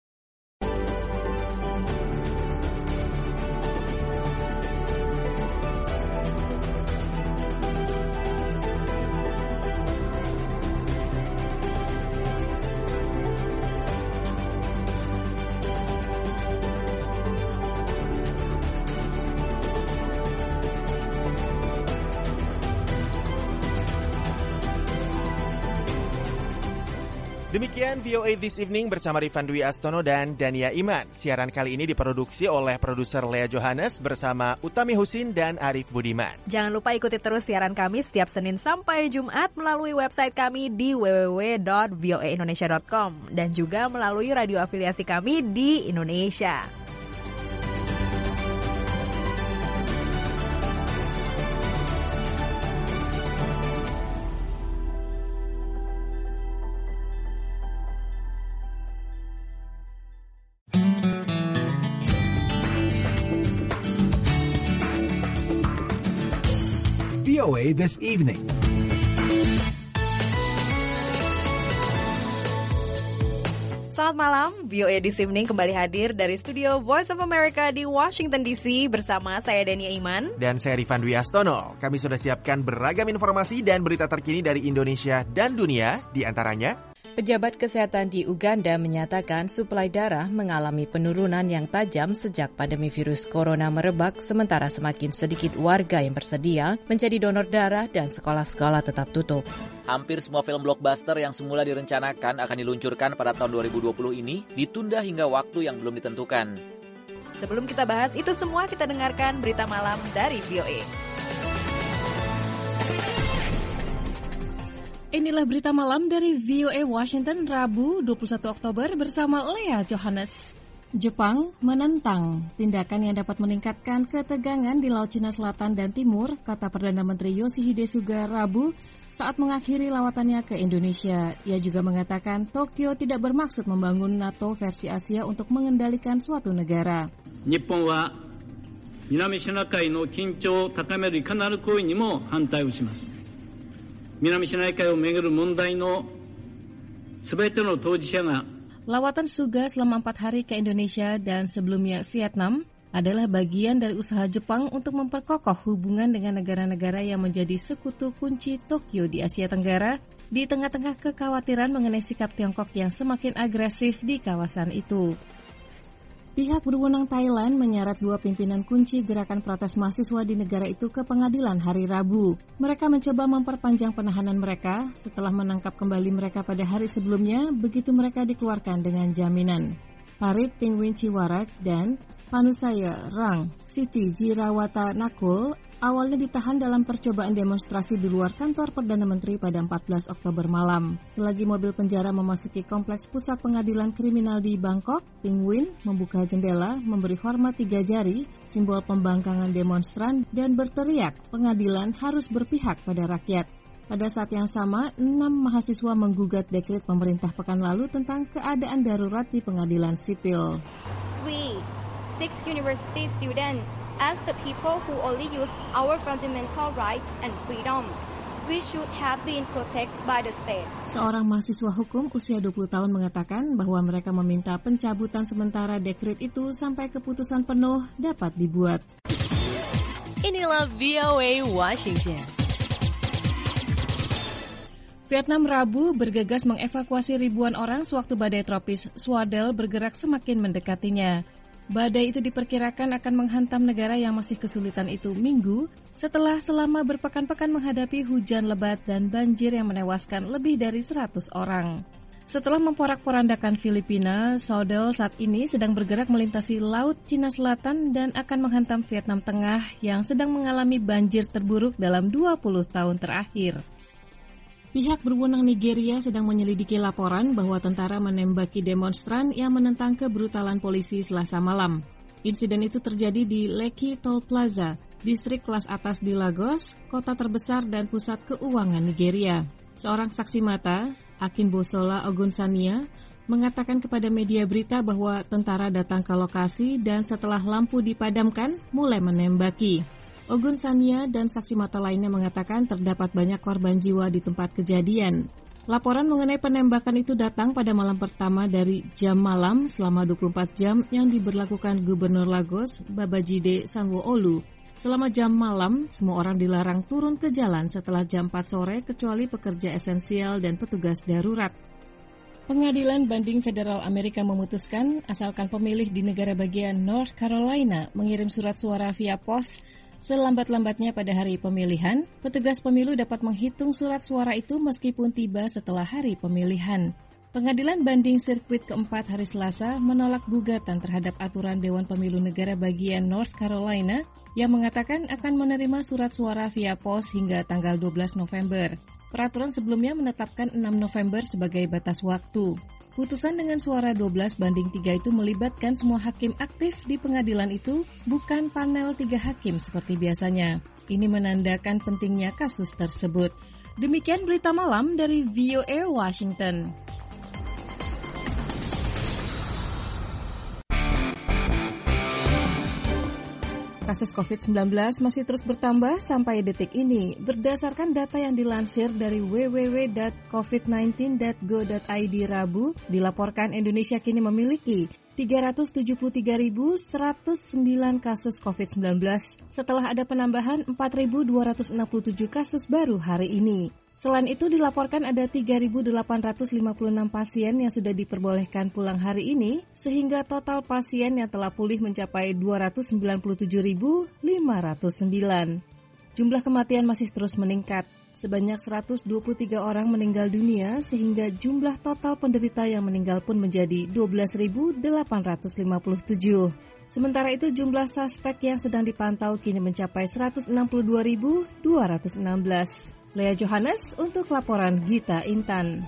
Demikian V O A This Evening bersama Rifan Dwi Astono dan Dania Iman. Siaran kali ini diproduksi oleh produser Lea Johannes bersama Utami Husin dan Arif Budiman. Jangan lupa ikuti terus siaran kami setiap Senin sampai Jumat melalui website kami di w w w dot v o a indonesia dot com dan juga melalui radio afiliasi kami di Indonesia. V O A This Evening. Selamat malam, V O A This Evening kembali hadir dari studio Voice of America di Washington D C bersama saya Dania Iman dan saya Rifan Dwi Astono. Kami sudah siapkan beragam informasi dan berita terkini dari Indonesia dan dunia, di antaranya pejabat kesehatan di Uganda menyatakan suplai darah mengalami penurunan yang tajam sejak pandemi virus corona merebak, sementara semakin sedikit warga yang bersedia menjadi donor darah dan sekolah-sekolah tetap tutup. Hampir semua film blockbuster yang semula direncanakan akan diluncurkan pada tahun dua ribu dua puluh ini ditunda hingga waktu yang belum ditentukan. Sebelum kita bahas itu semua, kita dengarkan berita malam dari V O A. Inilah berita malam dari V O A Washington, Rabu dua puluh satu Oktober bersama Lea Johannes. Jepang menentang tindakan yang dapat meningkatkan ketegangan di Laut Cina Selatan dan Timur, kata Perdana Menteri Yoshihide Suga Rabu saat mengakhiri lawatannya ke Indonesia. Ia juga mengatakan Tokyo tidak bermaksud membangun NATO versi Asia untuk mengendalikan suatu negara. Nippon wa Minami Shinakai no kinchou o takameru ikanaru koi ni mo hantai o shimasu. Lawatan Suga selama empat hari ke Indonesia dan sebelumnya Vietnam adalah bagian dari usaha Jepang untuk memperkokoh hubungan dengan negara-negara yang menjadi sekutu kunci Tokyo di Asia Tenggara di tengah-tengah kekhawatiran mengenai sikap Tiongkok yang semakin agresif di kawasan itu. Pihak berwenang Thailand menyeret dua pimpinan kunci gerakan protes mahasiswa di negara itu ke pengadilan hari Rabu. Mereka mencoba memperpanjang penahanan mereka setelah menangkap kembali mereka pada hari sebelumnya, begitu mereka dikeluarkan dengan jaminan. Parit Pingwin Ciwarak dan Panusaya Rang Siti Jirawata Nakul awalnya ditahan dalam percobaan demonstrasi di luar kantor Perdana Menteri pada empat belas Oktober malam. Selagi mobil penjara memasuki kompleks pusat pengadilan kriminal di Bangkok, Pingwin membuka jendela, memberi hormat tiga jari, simbol pembangkangan demonstran, dan berteriak, pengadilan harus berpihak pada rakyat. Pada saat yang sama, enam mahasiswa menggugat dekret pemerintah pekan lalu tentang keadaan darurat di pengadilan sipil. We, six university students, as the people who only use our fundamental rights and freedom, we should have been protected by the state. Seorang mahasiswa hukum usia dua puluh tahun mengatakan bahwa mereka meminta pencabutan sementara dekret itu sampai keputusan penuh dapat dibuat. Inilah V O A Washington. Vietnam Rabu bergegas mengevakuasi ribuan orang sewaktu badai tropis Swadel bergerak semakin mendekatinya. Badai itu diperkirakan akan menghantam negara yang masih kesulitan itu Minggu setelah selama berpekan-pekan menghadapi hujan lebat dan banjir yang menewaskan lebih dari seratus orang. Setelah memporak-porandakan Filipina, Swadel saat ini sedang bergerak melintasi Laut Cina Selatan dan akan menghantam Vietnam Tengah yang sedang mengalami banjir terburuk dalam dua puluh tahun terakhir. Pihak berwenang Nigeria sedang menyelidiki laporan bahwa tentara menembaki demonstran yang menentang kebrutalan polisi Selasa malam. Insiden itu terjadi di Lekki Toll Plaza, distrik kelas atas di Lagos, kota terbesar dan pusat keuangan Nigeria. Seorang saksi mata, Akinbosola Ogunsanya, mengatakan kepada media berita bahwa tentara datang ke lokasi dan setelah lampu dipadamkan, mulai menembaki. Ogunsanya dan saksi mata lainnya mengatakan terdapat banyak korban jiwa di tempat kejadian. Laporan mengenai penembakan itu datang pada malam pertama dari jam malam selama dua puluh empat jam yang diberlakukan Gubernur Lagos, Babajide Sanwo-Olu. Selama jam malam, semua orang dilarang turun ke jalan setelah jam empat sore kecuali pekerja esensial dan petugas darurat. Pengadilan Banding Federal Amerika memutuskan asalkan pemilih di negara bagian North Carolina mengirim surat suara via pos selambat-lambatnya pada hari pemilihan, petugas pemilu dapat menghitung surat suara itu meskipun tiba setelah hari pemilihan. Pengadilan Banding Sirkuit keempat hari Selasa menolak gugatan terhadap aturan Dewan Pemilu Negara bagian North Carolina yang mengatakan akan menerima surat suara via pos hingga tanggal dua belas November. Peraturan sebelumnya menetapkan enam November sebagai batas waktu. Putusan dengan suara dua belas banding tiga itu melibatkan semua hakim aktif di pengadilan itu, bukan panel tiga hakim seperti biasanya. Ini menandakan pentingnya kasus tersebut. Demikian berita malam dari V O A Washington. Kasus covid sembilan belas masih terus bertambah sampai detik ini. Berdasarkan data yang dilansir dari w w w dot covid sembilan belas dot go dot i d Rabu, dilaporkan Indonesia kini memiliki tiga ratus tujuh puluh tiga ribu seratus sembilan kasus covid sembilan belas setelah ada penambahan empat ribu dua ratus enam puluh tujuh kasus baru hari ini. Selain itu dilaporkan ada tiga ribu delapan ratus lima puluh enam pasien yang sudah diperbolehkan pulang hari ini, sehingga total pasien yang telah pulih mencapai dua ratus sembilan puluh tujuh ribu lima ratus sembilan. Jumlah kematian masih terus meningkat. Sebanyak seratus dua puluh tiga orang meninggal dunia, sehingga jumlah total penderita yang meninggal pun menjadi dua belas ribu delapan ratus lima puluh tujuh. Sementara itu jumlah suspek yang sedang dipantau kini mencapai seratus enam puluh dua ribu dua ratus enam belas. Lea Johannes untuk laporan Gita Intan.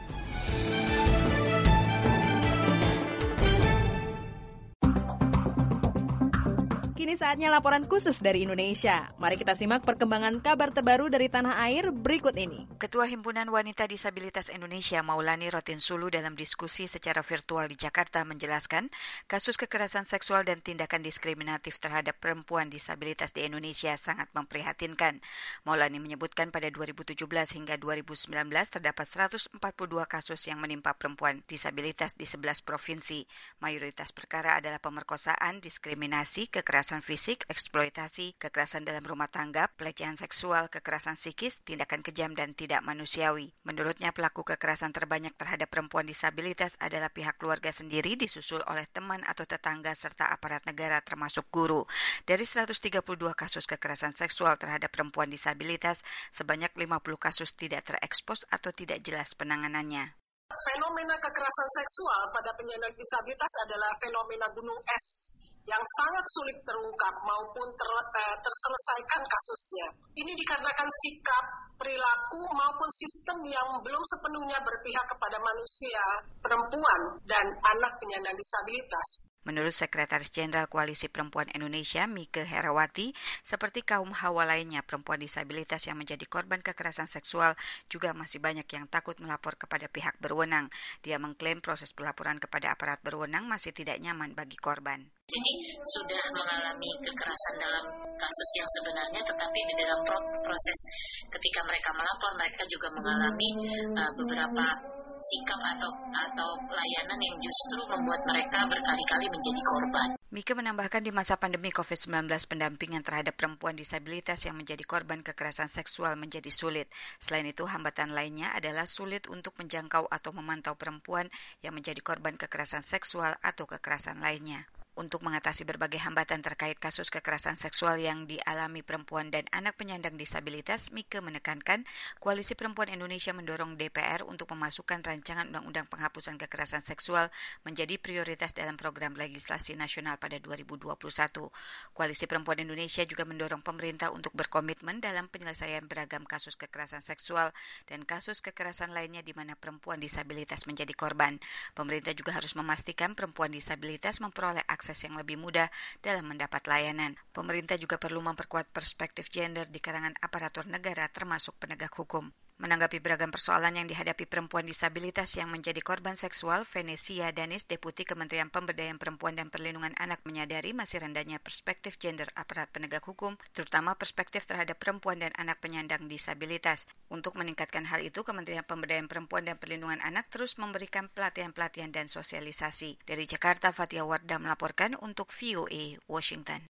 Kini saatnya laporan khusus dari Indonesia. Mari kita simak perkembangan kabar terbaru dari tanah air berikut ini. Ketua Himpunan Wanita Disabilitas Indonesia Maulani Rotinsulu dalam diskusi secara virtual di Jakarta menjelaskan kasus kekerasan seksual dan tindakan diskriminatif terhadap perempuan disabilitas di Indonesia sangat memprihatinkan. Maulani menyebutkan pada dua ribu tujuh belas hingga dua ribu sembilan belas terdapat seratus empat puluh dua kasus yang menimpa perempuan disabilitas di sebelas provinsi. Mayoritas perkara adalah pemerkosaan, diskriminasi, kekerasan fisik, eksploitasi, kekerasan dalam rumah tangga, pelecehan seksual, kekerasan psikis, tindakan kejam dan tidak manusiawi. Menurutnya pelaku kekerasan terbanyak terhadap perempuan disabilitas adalah pihak keluarga sendiri disusul oleh teman atau tetangga serta aparat negara termasuk guru. Dari seratus tiga puluh dua kasus kekerasan seksual terhadap perempuan disabilitas, sebanyak lima puluh kasus tidak terekspos atau tidak jelas penanganannya. Fenomena kekerasan seksual pada penyandang disabilitas adalah fenomena gunung es yang sangat sulit terungkap maupun ter, uh, terselesaikan kasusnya. Ini dikarenakan sikap, perilaku maupun sistem yang belum sepenuhnya berpihak kepada manusia, perempuan, dan anak penyandang disabilitas. Menurut Sekretaris Jenderal Koalisi Perempuan Indonesia, Mike Herawati, seperti kaum Hawa lainnya, perempuan disabilitas yang menjadi korban kekerasan seksual juga masih banyak yang takut melapor kepada pihak berwenang. Dia mengklaim proses pelaporan kepada aparat berwenang masih tidak nyaman bagi korban. Jadi sudah mengalami kekerasan dalam kasus yang sebenarnya, tetapi di dalam proses ketika mereka melapor, mereka juga mengalami uh, beberapa sikap atau atau layanan yang justru membuat mereka berkali-kali menjadi korban. Mika menambahkan di masa pandemi covid sembilan belas pendampingan terhadap perempuan disabilitas yang menjadi korban kekerasan seksual menjadi sulit. Selain itu, hambatan lainnya adalah sulit untuk menjangkau atau memantau perempuan yang menjadi korban kekerasan seksual atau kekerasan lainnya. Untuk mengatasi berbagai hambatan terkait kasus kekerasan seksual yang dialami perempuan dan anak penyandang disabilitas, Mika menekankan Koalisi Perempuan Indonesia mendorong D P R untuk memasukkan rancangan undang-undang penghapusan kekerasan seksual menjadi prioritas dalam program legislasi nasional pada dua ribu dua puluh satu. Koalisi Perempuan Indonesia juga mendorong pemerintah untuk berkomitmen dalam penyelesaian beragam kasus kekerasan seksual dan kasus kekerasan lainnya di mana perempuan disabilitas menjadi korban. Pemerintah juga harus memastikan perempuan disabilitas memperoleh akses akses yang lebih mudah dalam mendapat layanan. Pemerintah juga perlu memperkuat perspektif gender di kalangan aparatur negara termasuk penegak hukum. Menanggapi beragam persoalan yang dihadapi perempuan disabilitas yang menjadi korban seksual, Venesia Danis, Deputi Kementerian Pemberdayaan Perempuan dan Perlindungan Anak menyadari masih rendahnya perspektif gender aparat penegak hukum, terutama perspektif terhadap perempuan dan anak penyandang disabilitas. Untuk meningkatkan hal itu, Kementerian Pemberdayaan Perempuan dan Perlindungan Anak terus memberikan pelatihan-pelatihan dan sosialisasi. Dari Jakarta, Fatia Wardah melaporkan untuk V O A Washington.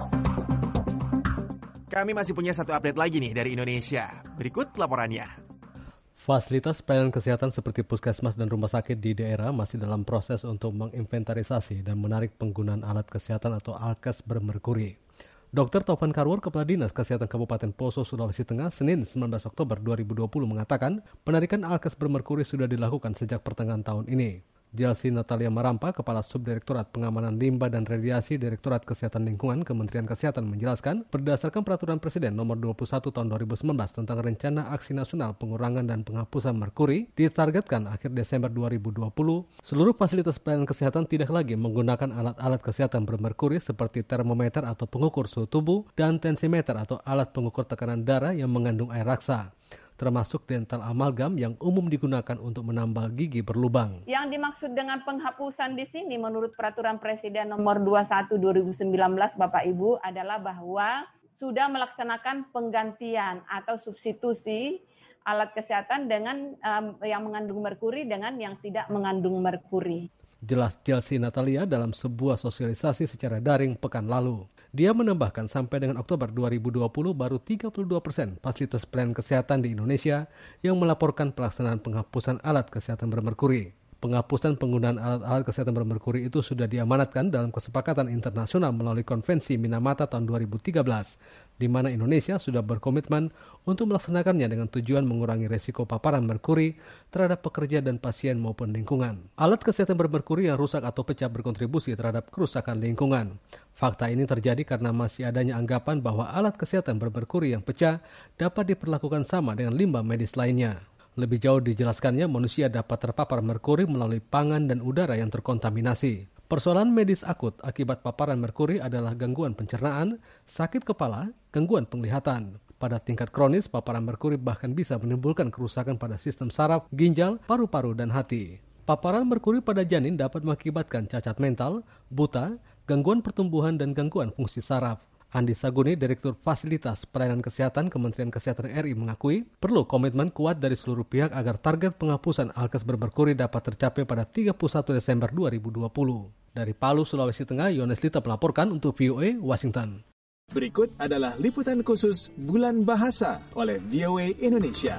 Kami masih punya satu update lagi nih dari Indonesia. Berikut laporannya. Fasilitas pelayanan kesehatan seperti puskesmas dan rumah sakit di daerah masih dalam proses untuk menginventarisasi dan menarik penggunaan alat kesehatan atau alkes bermerkuri. Dokter Taufan Karwur, Kepala Dinas Kesehatan Kabupaten Poso, Sulawesi Tengah, Senin sembilan belas Oktober dua ribu dua puluh mengatakan penarikan alkes bermerkuri sudah dilakukan sejak pertengahan tahun ini. Jelsi Natalia Marampa, Kepala Subdirektorat Pengamanan Limbah dan Radiasi Direktorat Kesehatan Lingkungan Kementerian Kesehatan menjelaskan, berdasarkan Peraturan Presiden Nomor dua puluh satu Tahun dua ribu sembilan belas tentang Rencana Aksi Nasional Pengurangan dan Penghapusan Merkuri, ditargetkan akhir Desember dua ribu dua puluh, seluruh fasilitas pelayanan kesehatan tidak lagi menggunakan alat-alat kesehatan bermerkuri seperti termometer atau pengukur suhu tubuh dan tensimeter atau alat pengukur tekanan darah yang mengandung air raksa. termasuk dental amalgam yang umum digunakan untuk menambal gigi berlubang. Yang dimaksud dengan penghapusan di sini menurut Peraturan Presiden Nomor dua puluh satu dua ribu sembilan belas Bapak Ibu adalah bahwa sudah melaksanakan penggantian atau substitusi alat kesehatan dengan um, yang mengandung merkuri dengan yang tidak mengandung merkuri. Jelas Chelsea Natalia dalam sebuah sosialisasi secara daring pekan lalu. Dia menambahkan sampai dengan Oktober dua ribu dua puluh baru tiga puluh dua persen fasilitas pelayanan kesehatan di Indonesia yang melaporkan pelaksanaan penghapusan alat kesehatan bermerkuri. Penghapusan penggunaan alat-alat kesehatan bermerkuri itu sudah diamanatkan dalam kesepakatan internasional melalui Konvensi Minamata tahun dua ribu tiga belas, di mana Indonesia sudah berkomitmen untuk melaksanakannya dengan tujuan mengurangi resiko paparan merkuri terhadap pekerja dan pasien maupun lingkungan. Alat kesehatan bermerkuri yang rusak atau pecah berkontribusi terhadap kerusakan lingkungan. Fakta ini terjadi karena masih adanya anggapan bahwa alat kesehatan bermerkuri yang pecah dapat diperlakukan sama dengan limbah medis lainnya. Lebih jauh dijelaskannya, manusia dapat terpapar merkuri melalui pangan dan udara yang terkontaminasi. Persoalan medis akut akibat paparan merkuri adalah gangguan pencernaan, sakit kepala, gangguan penglihatan. Pada tingkat kronis, paparan merkuri bahkan bisa menimbulkan kerusakan pada sistem saraf, ginjal, paru-paru, dan hati. Paparan merkuri pada janin dapat mengakibatkan cacat mental, buta, gangguan pertumbuhan, dan gangguan fungsi saraf. Andi Saguni, Direktur Fasilitas Pelayanan Kesehatan Kementerian Kesehatan R I mengakui perlu komitmen kuat dari seluruh pihak agar target penghapusan alkes bermerkuri dapat tercapai pada tiga puluh satu Desember dua ribu dua puluh. Dari Palu, Sulawesi Tengah, Yones Lita melaporkan untuk V O A Washington. Berikut adalah liputan khusus Bulan Bahasa oleh V O A Indonesia.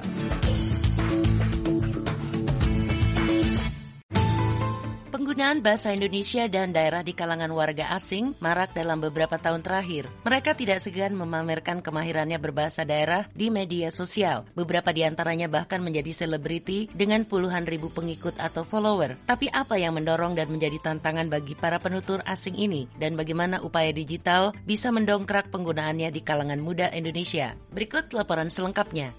Penggunaan bahasa Indonesia dan daerah di kalangan warga asing marak dalam beberapa tahun terakhir. Mereka tidak segan memamerkan kemahirannya berbahasa daerah di media sosial. Beberapa di antaranya bahkan menjadi selebriti dengan puluhan ribu pengikut atau follower. Tapi apa yang mendorong dan menjadi tantangan bagi para penutur asing ini? Dan bagaimana upaya digital bisa mendongkrak penggunaannya di kalangan muda Indonesia? Berikut laporan selengkapnya.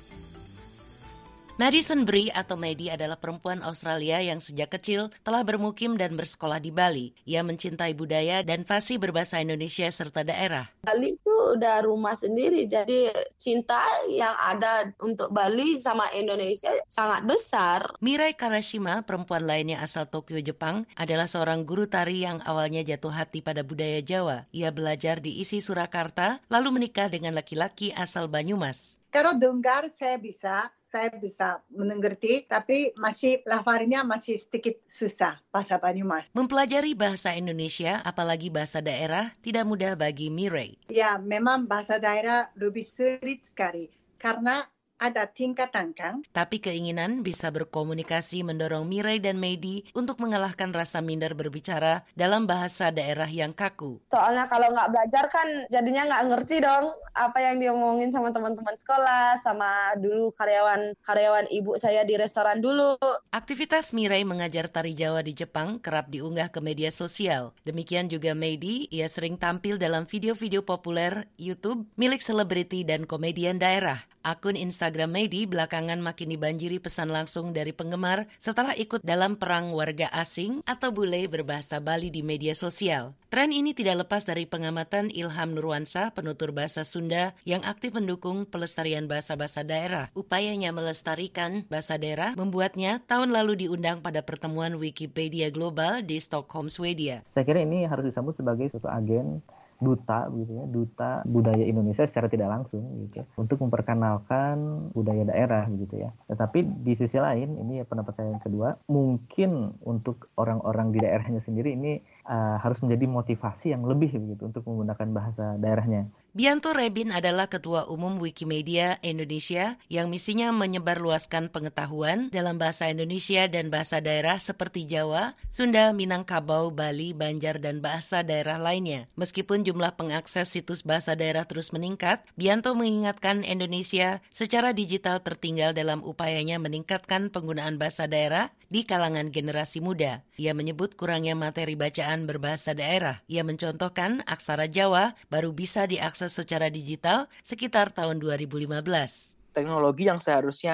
Madison Brie atau Maddie adalah perempuan Australia yang sejak kecil telah bermukim dan bersekolah di Bali. Ia mencintai budaya dan fasih berbahasa Indonesia serta daerah. Bali itu udah rumah sendiri, jadi cinta yang ada untuk Bali sama Indonesia sangat besar. Mirai Karashima, perempuan lainnya asal Tokyo, Jepang, adalah seorang guru tari yang awalnya jatuh hati pada budaya Jawa. Ia belajar di I S I Surakarta, lalu menikah dengan laki-laki asal Banyumas. Kalau dengar saya bisa, saya bisa mengerti, tapi masih lafalnya masih sedikit susah bahasa Banyumas. Mempelajari bahasa Indonesia, apalagi bahasa daerah, tidak mudah bagi Mirai. Ya, memang bahasa daerah lebih sulit sekali, karena ada tingkatan kan. Tapi keinginan bisa berkomunikasi mendorong Mirai dan Maddie untuk mengalahkan rasa minder berbicara dalam bahasa daerah yang kaku. Soalnya kalau nggak belajar kan jadinya nggak ngerti dong apa yang diomongin sama teman-teman sekolah, sama dulu karyawan-karyawan ibu saya di restoran dulu. Aktivitas Mirai mengajar tari Jawa di Jepang kerap diunggah ke media sosial. Demikian juga Maddie, ia sering tampil dalam video-video populer YouTube milik selebriti dan komedian daerah. Akun Instagram Maddie belakangan makin dibanjiri pesan langsung dari penggemar setelah ikut dalam perang warga asing atau bule berbahasa Bali di media sosial. Tren ini tidak lepas dari pengamatan Ilham Nurwansa, penutur bahasa Sunda yang aktif mendukung pelestarian bahasa-bahasa daerah. Upayanya melestarikan bahasa daerah membuatnya tahun lalu diundang pada pertemuan Wikipedia Global di Stockholm, Swedia. Saya kira ini harus disambut sebagai suatu agen duta, gitu ya, duta budaya Indonesia secara tidak langsung, gitu, untuk memperkenalkan budaya daerah, gitu ya. Tetapi di sisi lain, ini pendapat saya yang kedua, mungkin untuk orang-orang di daerahnya sendiri ini uh, harus menjadi motivasi yang lebih, begitu, untuk menggunakan bahasa daerahnya. Bianto Rebin adalah Ketua Umum Wikimedia Indonesia yang misinya menyebarluaskan pengetahuan dalam bahasa Indonesia dan bahasa daerah seperti Jawa, Sunda, Minangkabau, Bali, Banjar, dan bahasa daerah lainnya. Meskipun jumlah pengakses situs bahasa daerah terus meningkat, Bianto mengingatkan Indonesia secara digital tertinggal dalam upayanya meningkatkan penggunaan bahasa daerah di kalangan generasi muda. Ia menyebut kurangnya materi bacaan berbahasa daerah. Ia mencontohkan aksara Jawa baru bisa diakses secara digital sekitar tahun dua ribu lima belas. Teknologi yang seharusnya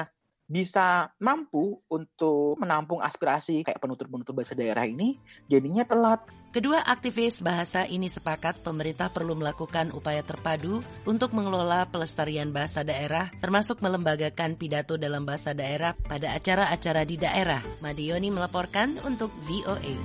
bisa mampu untuk menampung aspirasi kayak penutur-penutur bahasa daerah ini, jadinya telat. Kedua aktivis bahasa ini sepakat pemerintah perlu melakukan upaya terpadu untuk mengelola pelestarian bahasa daerah, termasuk melembagakan pidato dalam bahasa daerah pada acara-acara di daerah. Madioni melaporkan untuk V O A.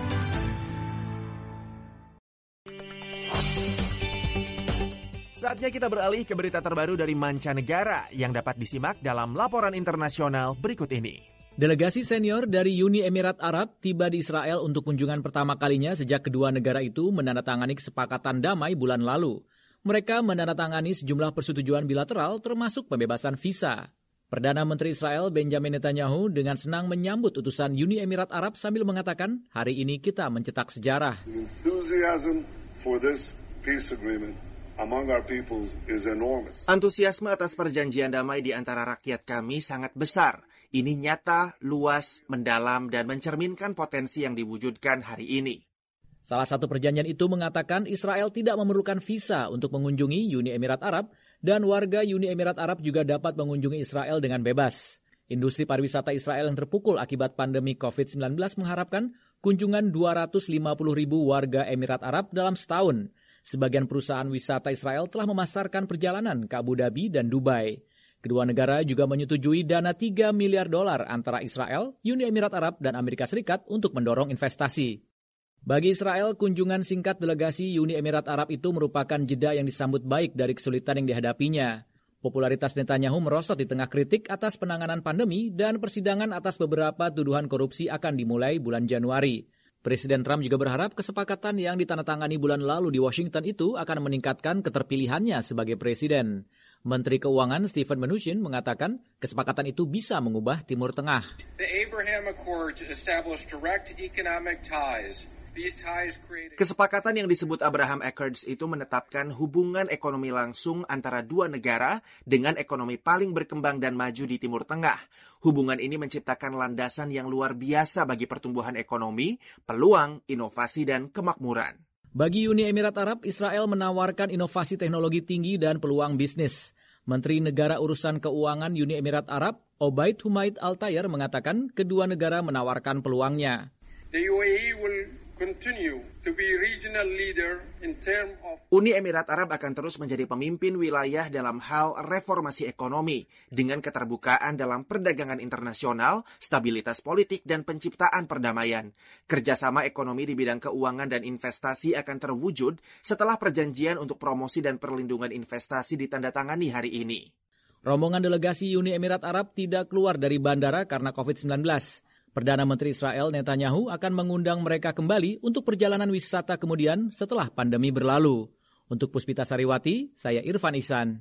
Saatnya kita beralih ke berita terbaru dari mancanegara yang dapat disimak dalam laporan internasional berikut ini. Delegasi senior dari Uni Emirat Arab tiba di Israel untuk kunjungan pertama kalinya sejak kedua negara itu menandatangani kesepakatan damai bulan lalu. Mereka menandatangani sejumlah persetujuan bilateral termasuk pembebasan visa. Perdana Menteri Israel Benjamin Netanyahu dengan senang menyambut utusan Uni Emirat Arab sambil mengatakan, hari ini kita mencetak sejarah. Enthusiasm for this peace agreement among our peoples is enormous. Antusiasme atas perjanjian damai di antara rakyat kami sangat besar. Ini nyata, luas, mendalam, dan mencerminkan potensi yang diwujudkan hari ini. Salah satu perjanjian itu mengatakan Israel tidak memerlukan visa untuk mengunjungi Uni Emirat Arab dan warga Uni Emirat Arab juga dapat mengunjungi Israel dengan bebas. Industri pariwisata Israel yang terpukul akibat pandemi covid sembilan belas mengharapkan kunjungan dua ratus lima puluh ribu warga Emirat Arab dalam setahun. Sebagian perusahaan wisata Israel telah memasarkan perjalanan ke Abu Dhabi dan Dubai. Kedua negara juga menyetujui dana tiga miliar dolar antara Israel, Uni Emirat Arab, dan Amerika Serikat untuk mendorong investasi. Bagi Israel, kunjungan singkat delegasi Uni Emirat Arab itu merupakan jeda yang disambut baik dari kesulitan yang dihadapinya. Popularitas Netanyahu merosot di tengah kritik atas penanganan pandemi dan persidangan atas beberapa tuduhan korupsi akan dimulai bulan Januari. Presiden Trump juga berharap kesepakatan yang ditandatangani bulan lalu di Washington itu akan meningkatkan keterpilihannya sebagai presiden. Menteri Keuangan Steven Mnuchin mengatakan kesepakatan itu bisa mengubah Timur Tengah. The Abraham Accords established direct economic ties. These ties created... Kesepakatan yang disebut Abraham Accords itu menetapkan hubungan ekonomi langsung antara dua negara dengan ekonomi paling berkembang dan maju di Timur Tengah. Hubungan ini menciptakan landasan yang luar biasa bagi pertumbuhan ekonomi, peluang, inovasi, dan kemakmuran. Bagi Uni Emirat Arab, Israel menawarkan inovasi teknologi tinggi dan peluang bisnis. Menteri Negara Urusan Keuangan Uni Emirat Arab, Obaid Humaid Al-Tayar mengatakan kedua negara menawarkan peluangnya. The U A E will continue to be regional leader in term of... Uni Emirat Arab akan terus menjadi pemimpin wilayah dalam hal reformasi ekonomi dengan keterbukaan dalam perdagangan internasional, stabilitas politik, dan penciptaan perdamaian. Kerjasama ekonomi di bidang keuangan dan investasi akan terwujud setelah perjanjian untuk promosi dan perlindungan investasi ditandatangani hari ini. Rombongan delegasi Uni Emirat Arab tidak keluar dari bandara karena covid sembilan belas. Perdana Menteri Israel Netanyahu akan mengundang mereka kembali untuk perjalanan wisata kemudian setelah pandemi berlalu. Untuk Puspita Sariwati, saya Irfan Ihsan.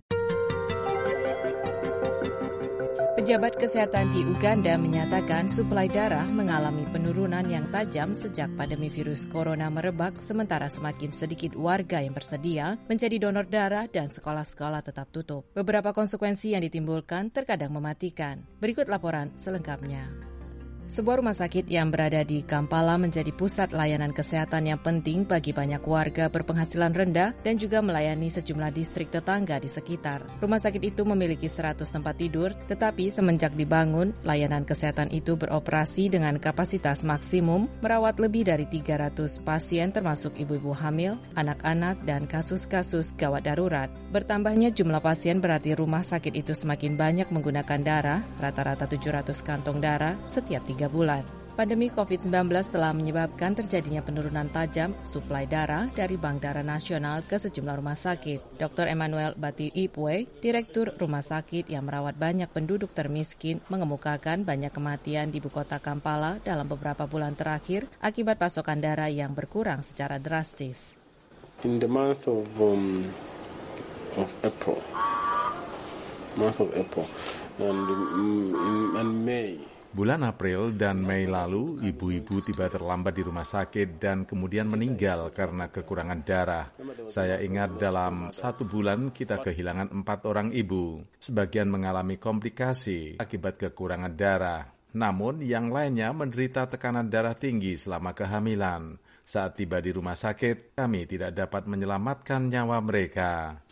Pejabat kesehatan di Uganda menyatakan suplai darah mengalami penurunan yang tajam sejak pandemi virus corona merebak, sementara semakin sedikit warga yang bersedia menjadi donor darah dan sekolah-sekolah tetap tutup. Beberapa konsekuensi yang ditimbulkan terkadang mematikan. Berikut laporan selengkapnya. Sebuah rumah sakit yang berada di Kampala menjadi pusat layanan kesehatan yang penting bagi banyak warga berpenghasilan rendah dan juga melayani sejumlah distrik tetangga di sekitar. Rumah sakit itu memiliki seratus tempat tidur, tetapi semenjak dibangun, layanan kesehatan itu beroperasi dengan kapasitas maksimum merawat lebih dari tiga ratus pasien termasuk ibu-ibu hamil, anak-anak, dan kasus-kasus gawat darurat. Bertambahnya jumlah pasien berarti rumah sakit itu semakin banyak menggunakan darah, rata-rata tujuh ratus kantong darah setiap tiga bulan. Pandemi covid sembilan belas telah menyebabkan terjadinya penurunan tajam suplai darah dari Bank Darah Nasional ke sejumlah rumah sakit. Doktor Emmanuel Bati Ipwe, Direktur Rumah Sakit yang merawat banyak penduduk termiskin, mengemukakan banyak kematian di ibu kota Kampala dalam beberapa bulan terakhir akibat pasokan darah yang berkurang secara drastis. In the month of um, of April, month of April, and in, in May. Bulan April dan Mei lalu, ibu-ibu tiba terlambat di rumah sakit dan kemudian meninggal karena kekurangan darah. Saya ingat dalam satu bulan kita kehilangan empat orang ibu. Sebagian mengalami komplikasi akibat kekurangan darah. Namun yang lainnya menderita tekanan darah tinggi selama kehamilan. Saat tiba di rumah sakit, kami tidak dapat menyelamatkan nyawa mereka.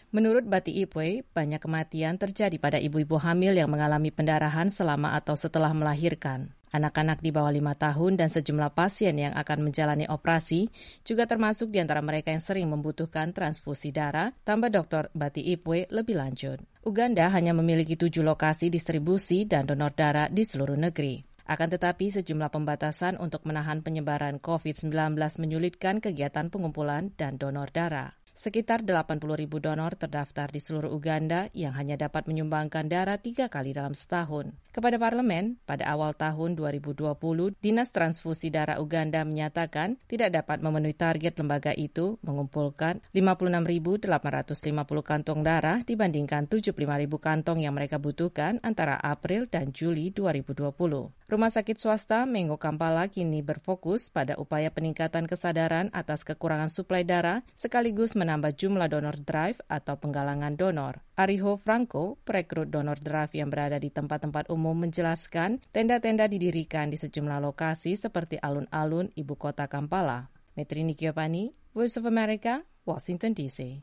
Menurut Bati Ipwe, banyak kematian terjadi pada ibu-ibu hamil yang mengalami pendarahan selama atau setelah melahirkan. Anak-anak di bawah lima tahun dan sejumlah pasien yang akan menjalani operasi juga termasuk di antara mereka yang sering membutuhkan transfusi darah, tambah Doktor Bati Ipwe lebih lanjut. Uganda hanya memiliki tujuh lokasi distribusi dan donor darah di seluruh negeri. Akan tetapi sejumlah pembatasan untuk menahan penyebaran covid sembilan belas menyulitkan kegiatan pengumpulan dan donor darah. Sekitar delapan puluh ribu donor terdaftar di seluruh Uganda yang hanya dapat menyumbangkan darah tiga kali dalam setahun. Kepada parlemen, pada awal tahun dua ribu dua puluh, Dinas Transfusi Darah Uganda menyatakan tidak dapat memenuhi target lembaga itu mengumpulkan lima puluh enam ribu delapan ratus lima puluh kantong darah dibandingkan tujuh puluh lima ribu kantong yang mereka butuhkan antara April dan Juli dua ribu dua puluh. Rumah sakit swasta Mengo Kampala kini berfokus pada upaya peningkatan kesadaran atas kekurangan suplai darah sekaligus menambah jumlah donor drive atau penggalangan donor. Ariho Franco, perekrut donor drive yang berada di tempat-tempat umum menjelaskan tenda-tenda didirikan di sejumlah lokasi seperti alun-alun ibu kota Kampala. Metrini Kiopani, Voice of America, Washington D C.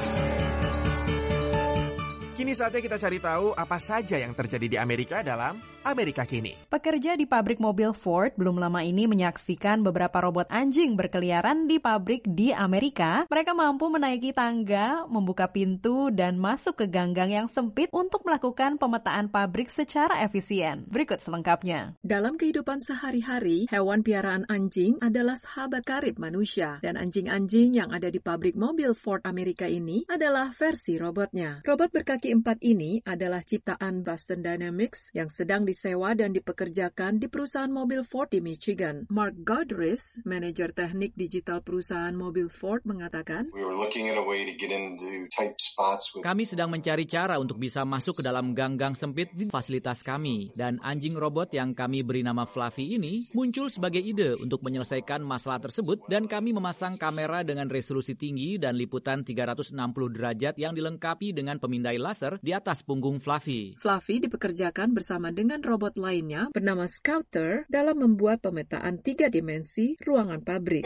Kini saatnya kita cari tahu apa saja yang terjadi di Amerika dalam Amerika Kini. Pekerja di pabrik mobil Ford belum lama ini menyaksikan beberapa robot anjing berkeliaran di pabrik di Amerika. Mereka mampu menaiki tangga, membuka pintu, dan masuk ke ganggang yang sempit untuk melakukan pemetaan pabrik secara efisien. Berikut selengkapnya. Dalam kehidupan sehari-hari, hewan piaraan anjing adalah sahabat karib manusia. Dan anjing-anjing yang ada di pabrik mobil Ford Amerika ini adalah versi robotnya. Robot berkaki empat ini adalah ciptaan Boston Dynamics yang sedang disewa dan dipekerjakan di perusahaan mobil Ford di Michigan. Mark Godris, manajer teknik digital perusahaan mobil Ford, mengatakan, kami sedang mencari cara untuk bisa masuk ke dalam gang-gang sempit di fasilitas kami. Dan anjing robot yang kami beri nama Fluffy ini muncul sebagai ide untuk menyelesaikan masalah tersebut dan kami memasang kamera dengan resolusi tinggi dan liputan tiga ratus enam puluh derajat yang dilengkapi dengan pemindai laser di atas punggung Fluffy. Fluffy dipekerjakan bersama dengan robot lainnya bernama Scouter dalam membuat pemetaan tiga dimensi ruangan pabrik.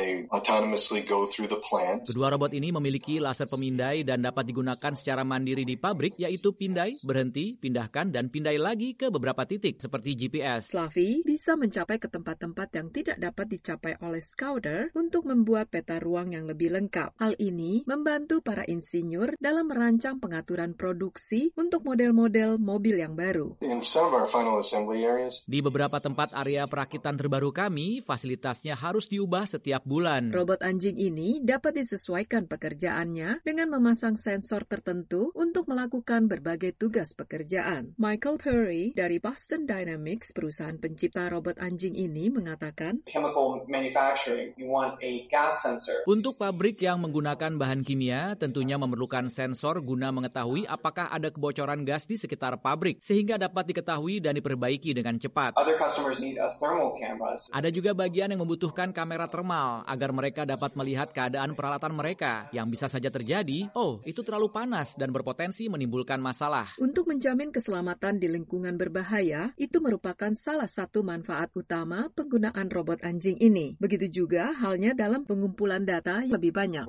Kedua robot ini memiliki laser pemindai dan dapat digunakan secara mandiri di pabrik, yaitu pindai, berhenti, pindahkan, dan pindai lagi ke beberapa titik seperti G P S. Fluffy bisa mencapai ke tempat-tempat yang tidak dapat dicapai oleh Scouter untuk membuat peta ruang yang lebih lengkap. Hal ini membantu para insinyur dalam merancang pengaturan produksi untuk model-model mobil yang baru. Di beberapa tempat area perakitan terbaru kami, fasilitasnya harus diubah setiap bulan. Robot anjing ini dapat disesuaikan pekerjaannya dengan memasang sensor tertentu untuk melakukan berbagai tugas pekerjaan. Michael Perry dari Boston Dynamics, perusahaan pencipta robot anjing ini, mengatakan, untuk pabrik yang menggunakan bahan kimia, tentunya memerlukan sensor guna mengetahui apakah ada kebocoran gas di sekitar pabrik, sehingga dapat diketahui dan diperbaiki dengan cepat. Ada juga bagian yang membutuhkan kamera termal, agar mereka dapat melihat keadaan peralatan mereka, yang bisa saja terjadi, oh, itu terlalu panas dan berpotensi menimbulkan masalah. Untuk menjamin keselamatan di lingkungan berbahaya, itu merupakan salah satu manfaat utama penggunaan robot anjing ini. Begitu juga halnya dalam pengumpulan data yang lebih banyak.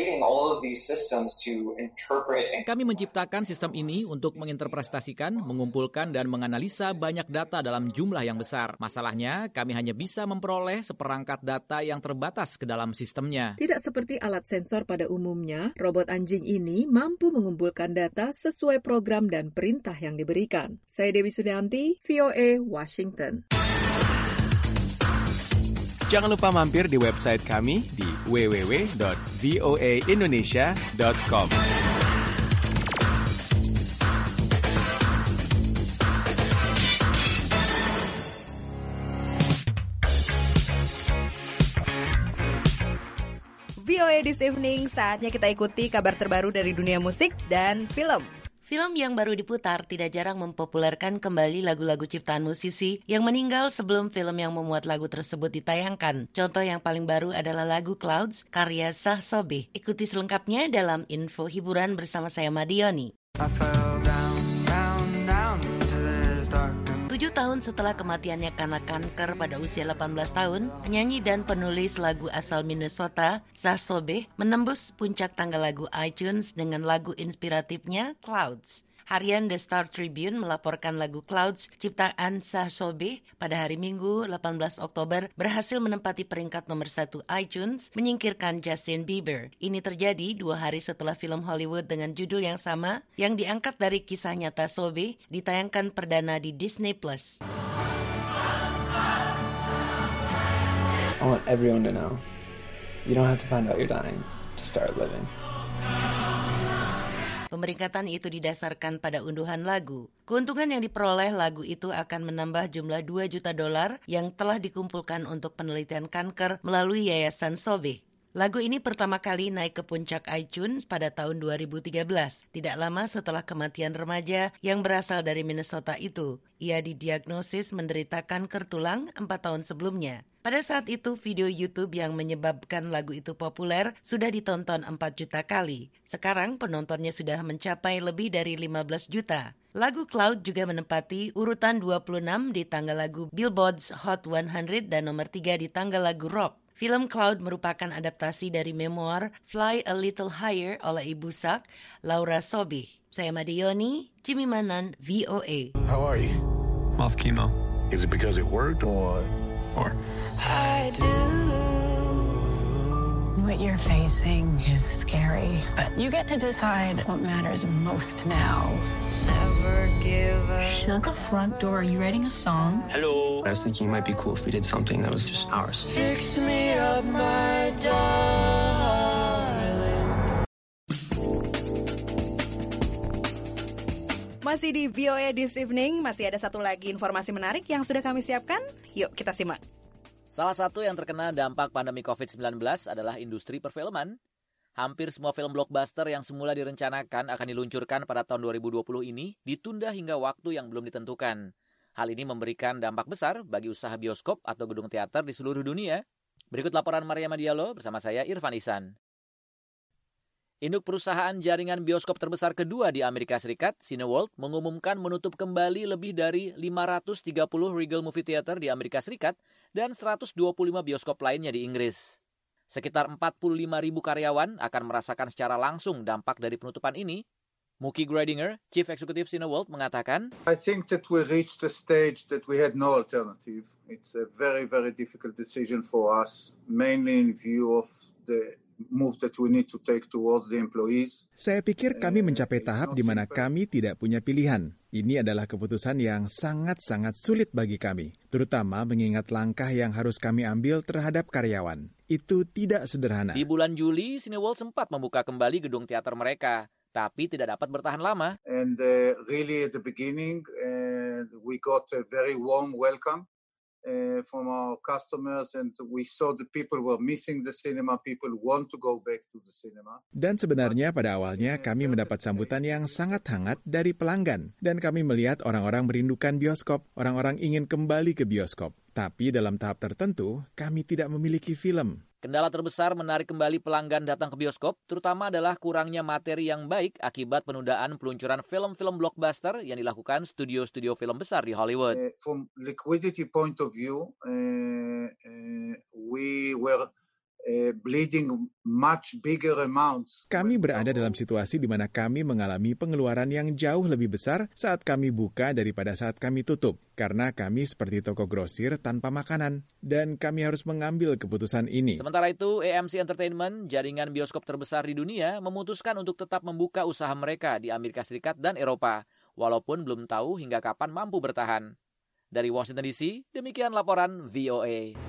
Kami menciptakan sistem ini untuk menginterpretasikan, mengumpulkan, dan menganalisa banyak data dalam jumlah yang besar. Masalahnya, kami hanya bisa memperoleh seperangkat data yang terbatas ke dalam sistemnya. Tidak seperti alat sensor pada umumnya, robot anjing ini mampu mengumpulkan data sesuai program dan perintah yang diberikan. Saya Dewi Sudianti, V O A, Washington. Jangan lupa mampir di website kami di w w w dot v o a indonesia dot com. V O A This Evening, saatnya kita ikuti kabar terbaru dari dunia musik dan film. Film yang baru diputar tidak jarang mempopulerkan kembali lagu-lagu ciptaan musisi yang meninggal sebelum film yang memuat lagu tersebut ditayangkan. Contoh yang paling baru adalah lagu Clouds karya Shah Sobih. Ikuti selengkapnya dalam info hiburan bersama saya Madioni. Tujuh tahun setelah kematiannya karena kanker pada usia delapan belas tahun, penyanyi dan penulis lagu asal Minnesota, Sah Sobeh, menembus puncak tangga lagu iTunes dengan lagu inspiratifnya Clouds. Harian The Star Tribune melaporkan lagu Clouds ciptaan Sah Sobeh pada hari Minggu delapan belas Oktober berhasil menempati peringkat nomor satu iTunes, menyingkirkan Justin Bieber. Ini terjadi dua hari setelah film Hollywood dengan judul yang sama yang diangkat dari kisah nyata Sobeh ditayangkan perdana di Disney Plus. I want everyone to know, you don't have to find out you're dying to start living. Pemeringkatan itu didasarkan pada unduhan lagu. Keuntungan yang diperoleh lagu itu akan menambah jumlah dua juta dolar yang telah dikumpulkan untuk penelitian kanker melalui Yayasan Sobeh. Lagu ini pertama kali naik ke puncak iTunes pada tahun dua ribu tiga belas, tidak lama setelah kematian remaja yang berasal dari Minnesota itu. Ia didiagnosis menderita kanker tulang empat tahun sebelumnya. Pada saat itu, video YouTube yang menyebabkan lagu itu populer sudah ditonton empat juta kali. Sekarang penontonnya sudah mencapai lebih dari lima belas juta. Lagu Cloud juga menempati urutan dua puluh enam di tangga lagu Billboard's Hot seratus dan nomor tiga di tangga lagu rock. Film Cloud merupakan adaptasi dari memoir Fly a Little Higher oleh ibu Sak, Laura Sobeh. Saya Madioni, Jimmy Manan, V O A. How are you? Off chemo. Is it because it worked or... or... I do. What you're facing is scary, but you get to decide what matters most now. Never give up. Shut the front door. Are you writing a song? Hello. I was thinking it might be cool if we did something that was just ours. Fix me up, my darling. Masih di V O A This Evening, masih ada satu lagi informasi menarik yang sudah kami siapkan. Yuk kita simak. Salah satu yang terkena dampak pandemi covid sembilan belas adalah industri perfilman. Hampir semua film blockbuster yang semula direncanakan akan diluncurkan pada tahun dua ribu dua puluh ini ditunda hingga waktu yang belum ditentukan. Hal ini memberikan dampak besar bagi usaha bioskop atau gedung teater di seluruh dunia. Berikut laporan Maria Madialo bersama saya Irfan Isan. Induk perusahaan jaringan bioskop terbesar kedua di Amerika Serikat, Cineworld, mengumumkan menutup kembali lebih dari lima ratus tiga puluh Regal Movie Theater di Amerika Serikat dan seratus dua puluh lima bioskop lainnya di Inggris. Sekitar empat puluh lima ribu karyawan akan merasakan secara langsung dampak dari penutupan ini. Mookie Gradinger, Chief Executive Cineworld, mengatakan, I think that we reached a stage that we had no alternative. It's a very, very difficult decision for us, mainly in view of the move that we need to take towards the employees. Saya pikir kami mencapai tahap di mana kami tidak punya pilihan. Ini adalah keputusan yang sangat-sangat sulit bagi kami, terutama mengingat langkah yang harus kami ambil terhadap karyawan. Itu tidak sederhana. Di bulan Juli, Cineworld sempat membuka kembali gedung teater mereka, tapi tidak dapat bertahan lama. And uh, really at the beginning, uh, we got a very warm welcome. Uh, from our customers and we saw the people were missing the cinema, people want to go back to the cinema. Dan sebenarnya pada awalnya kami mendapat sambutan yang sangat hangat dari pelanggan dan kami melihat orang-orang merindukan bioskop, orang-orang ingin kembali ke bioskop. Tapi dalam tahap tertentu kami tidak memiliki film. Kendala terbesar menarik kembali pelanggan datang ke bioskop, terutama adalah kurangnya materi yang baik akibat penundaan peluncuran film-film blockbuster yang dilakukan studio-studio film besar di Hollywood. Uh, from liquidity point of view, uh, uh, we were uh, bleeding much bigger amounts. Kami berada dalam situasi di mana kami mengalami pengeluaran yang jauh lebih besar saat kami buka daripada saat kami tutup. Karena kami seperti toko grosir tanpa makanan, dan kami harus mengambil keputusan ini. Sementara itu, A M C Entertainment, jaringan bioskop terbesar di dunia, memutuskan untuk tetap membuka usaha mereka di Amerika Serikat dan Eropa, walaupun belum tahu hingga kapan mampu bertahan. Dari Washington D C, demikian laporan V O A.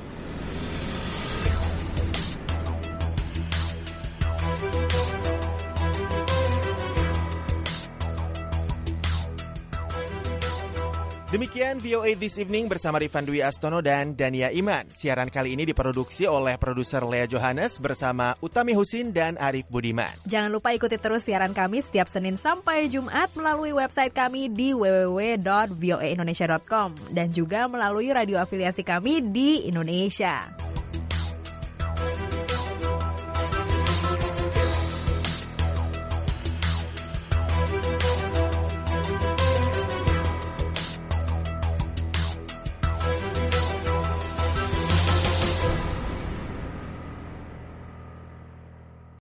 Demikian V O A This Evening bersama Rifan Dwi Astono dan Dania Iman. Siaran kali ini diproduksi oleh produser Lea Johannes bersama Utami Husin dan Arif Budiman. Jangan lupa ikuti terus siaran kami setiap Senin sampai Jumat melalui website kami di w w w dot v o a indonesia dot com dan juga melalui radio afiliasi kami di Indonesia.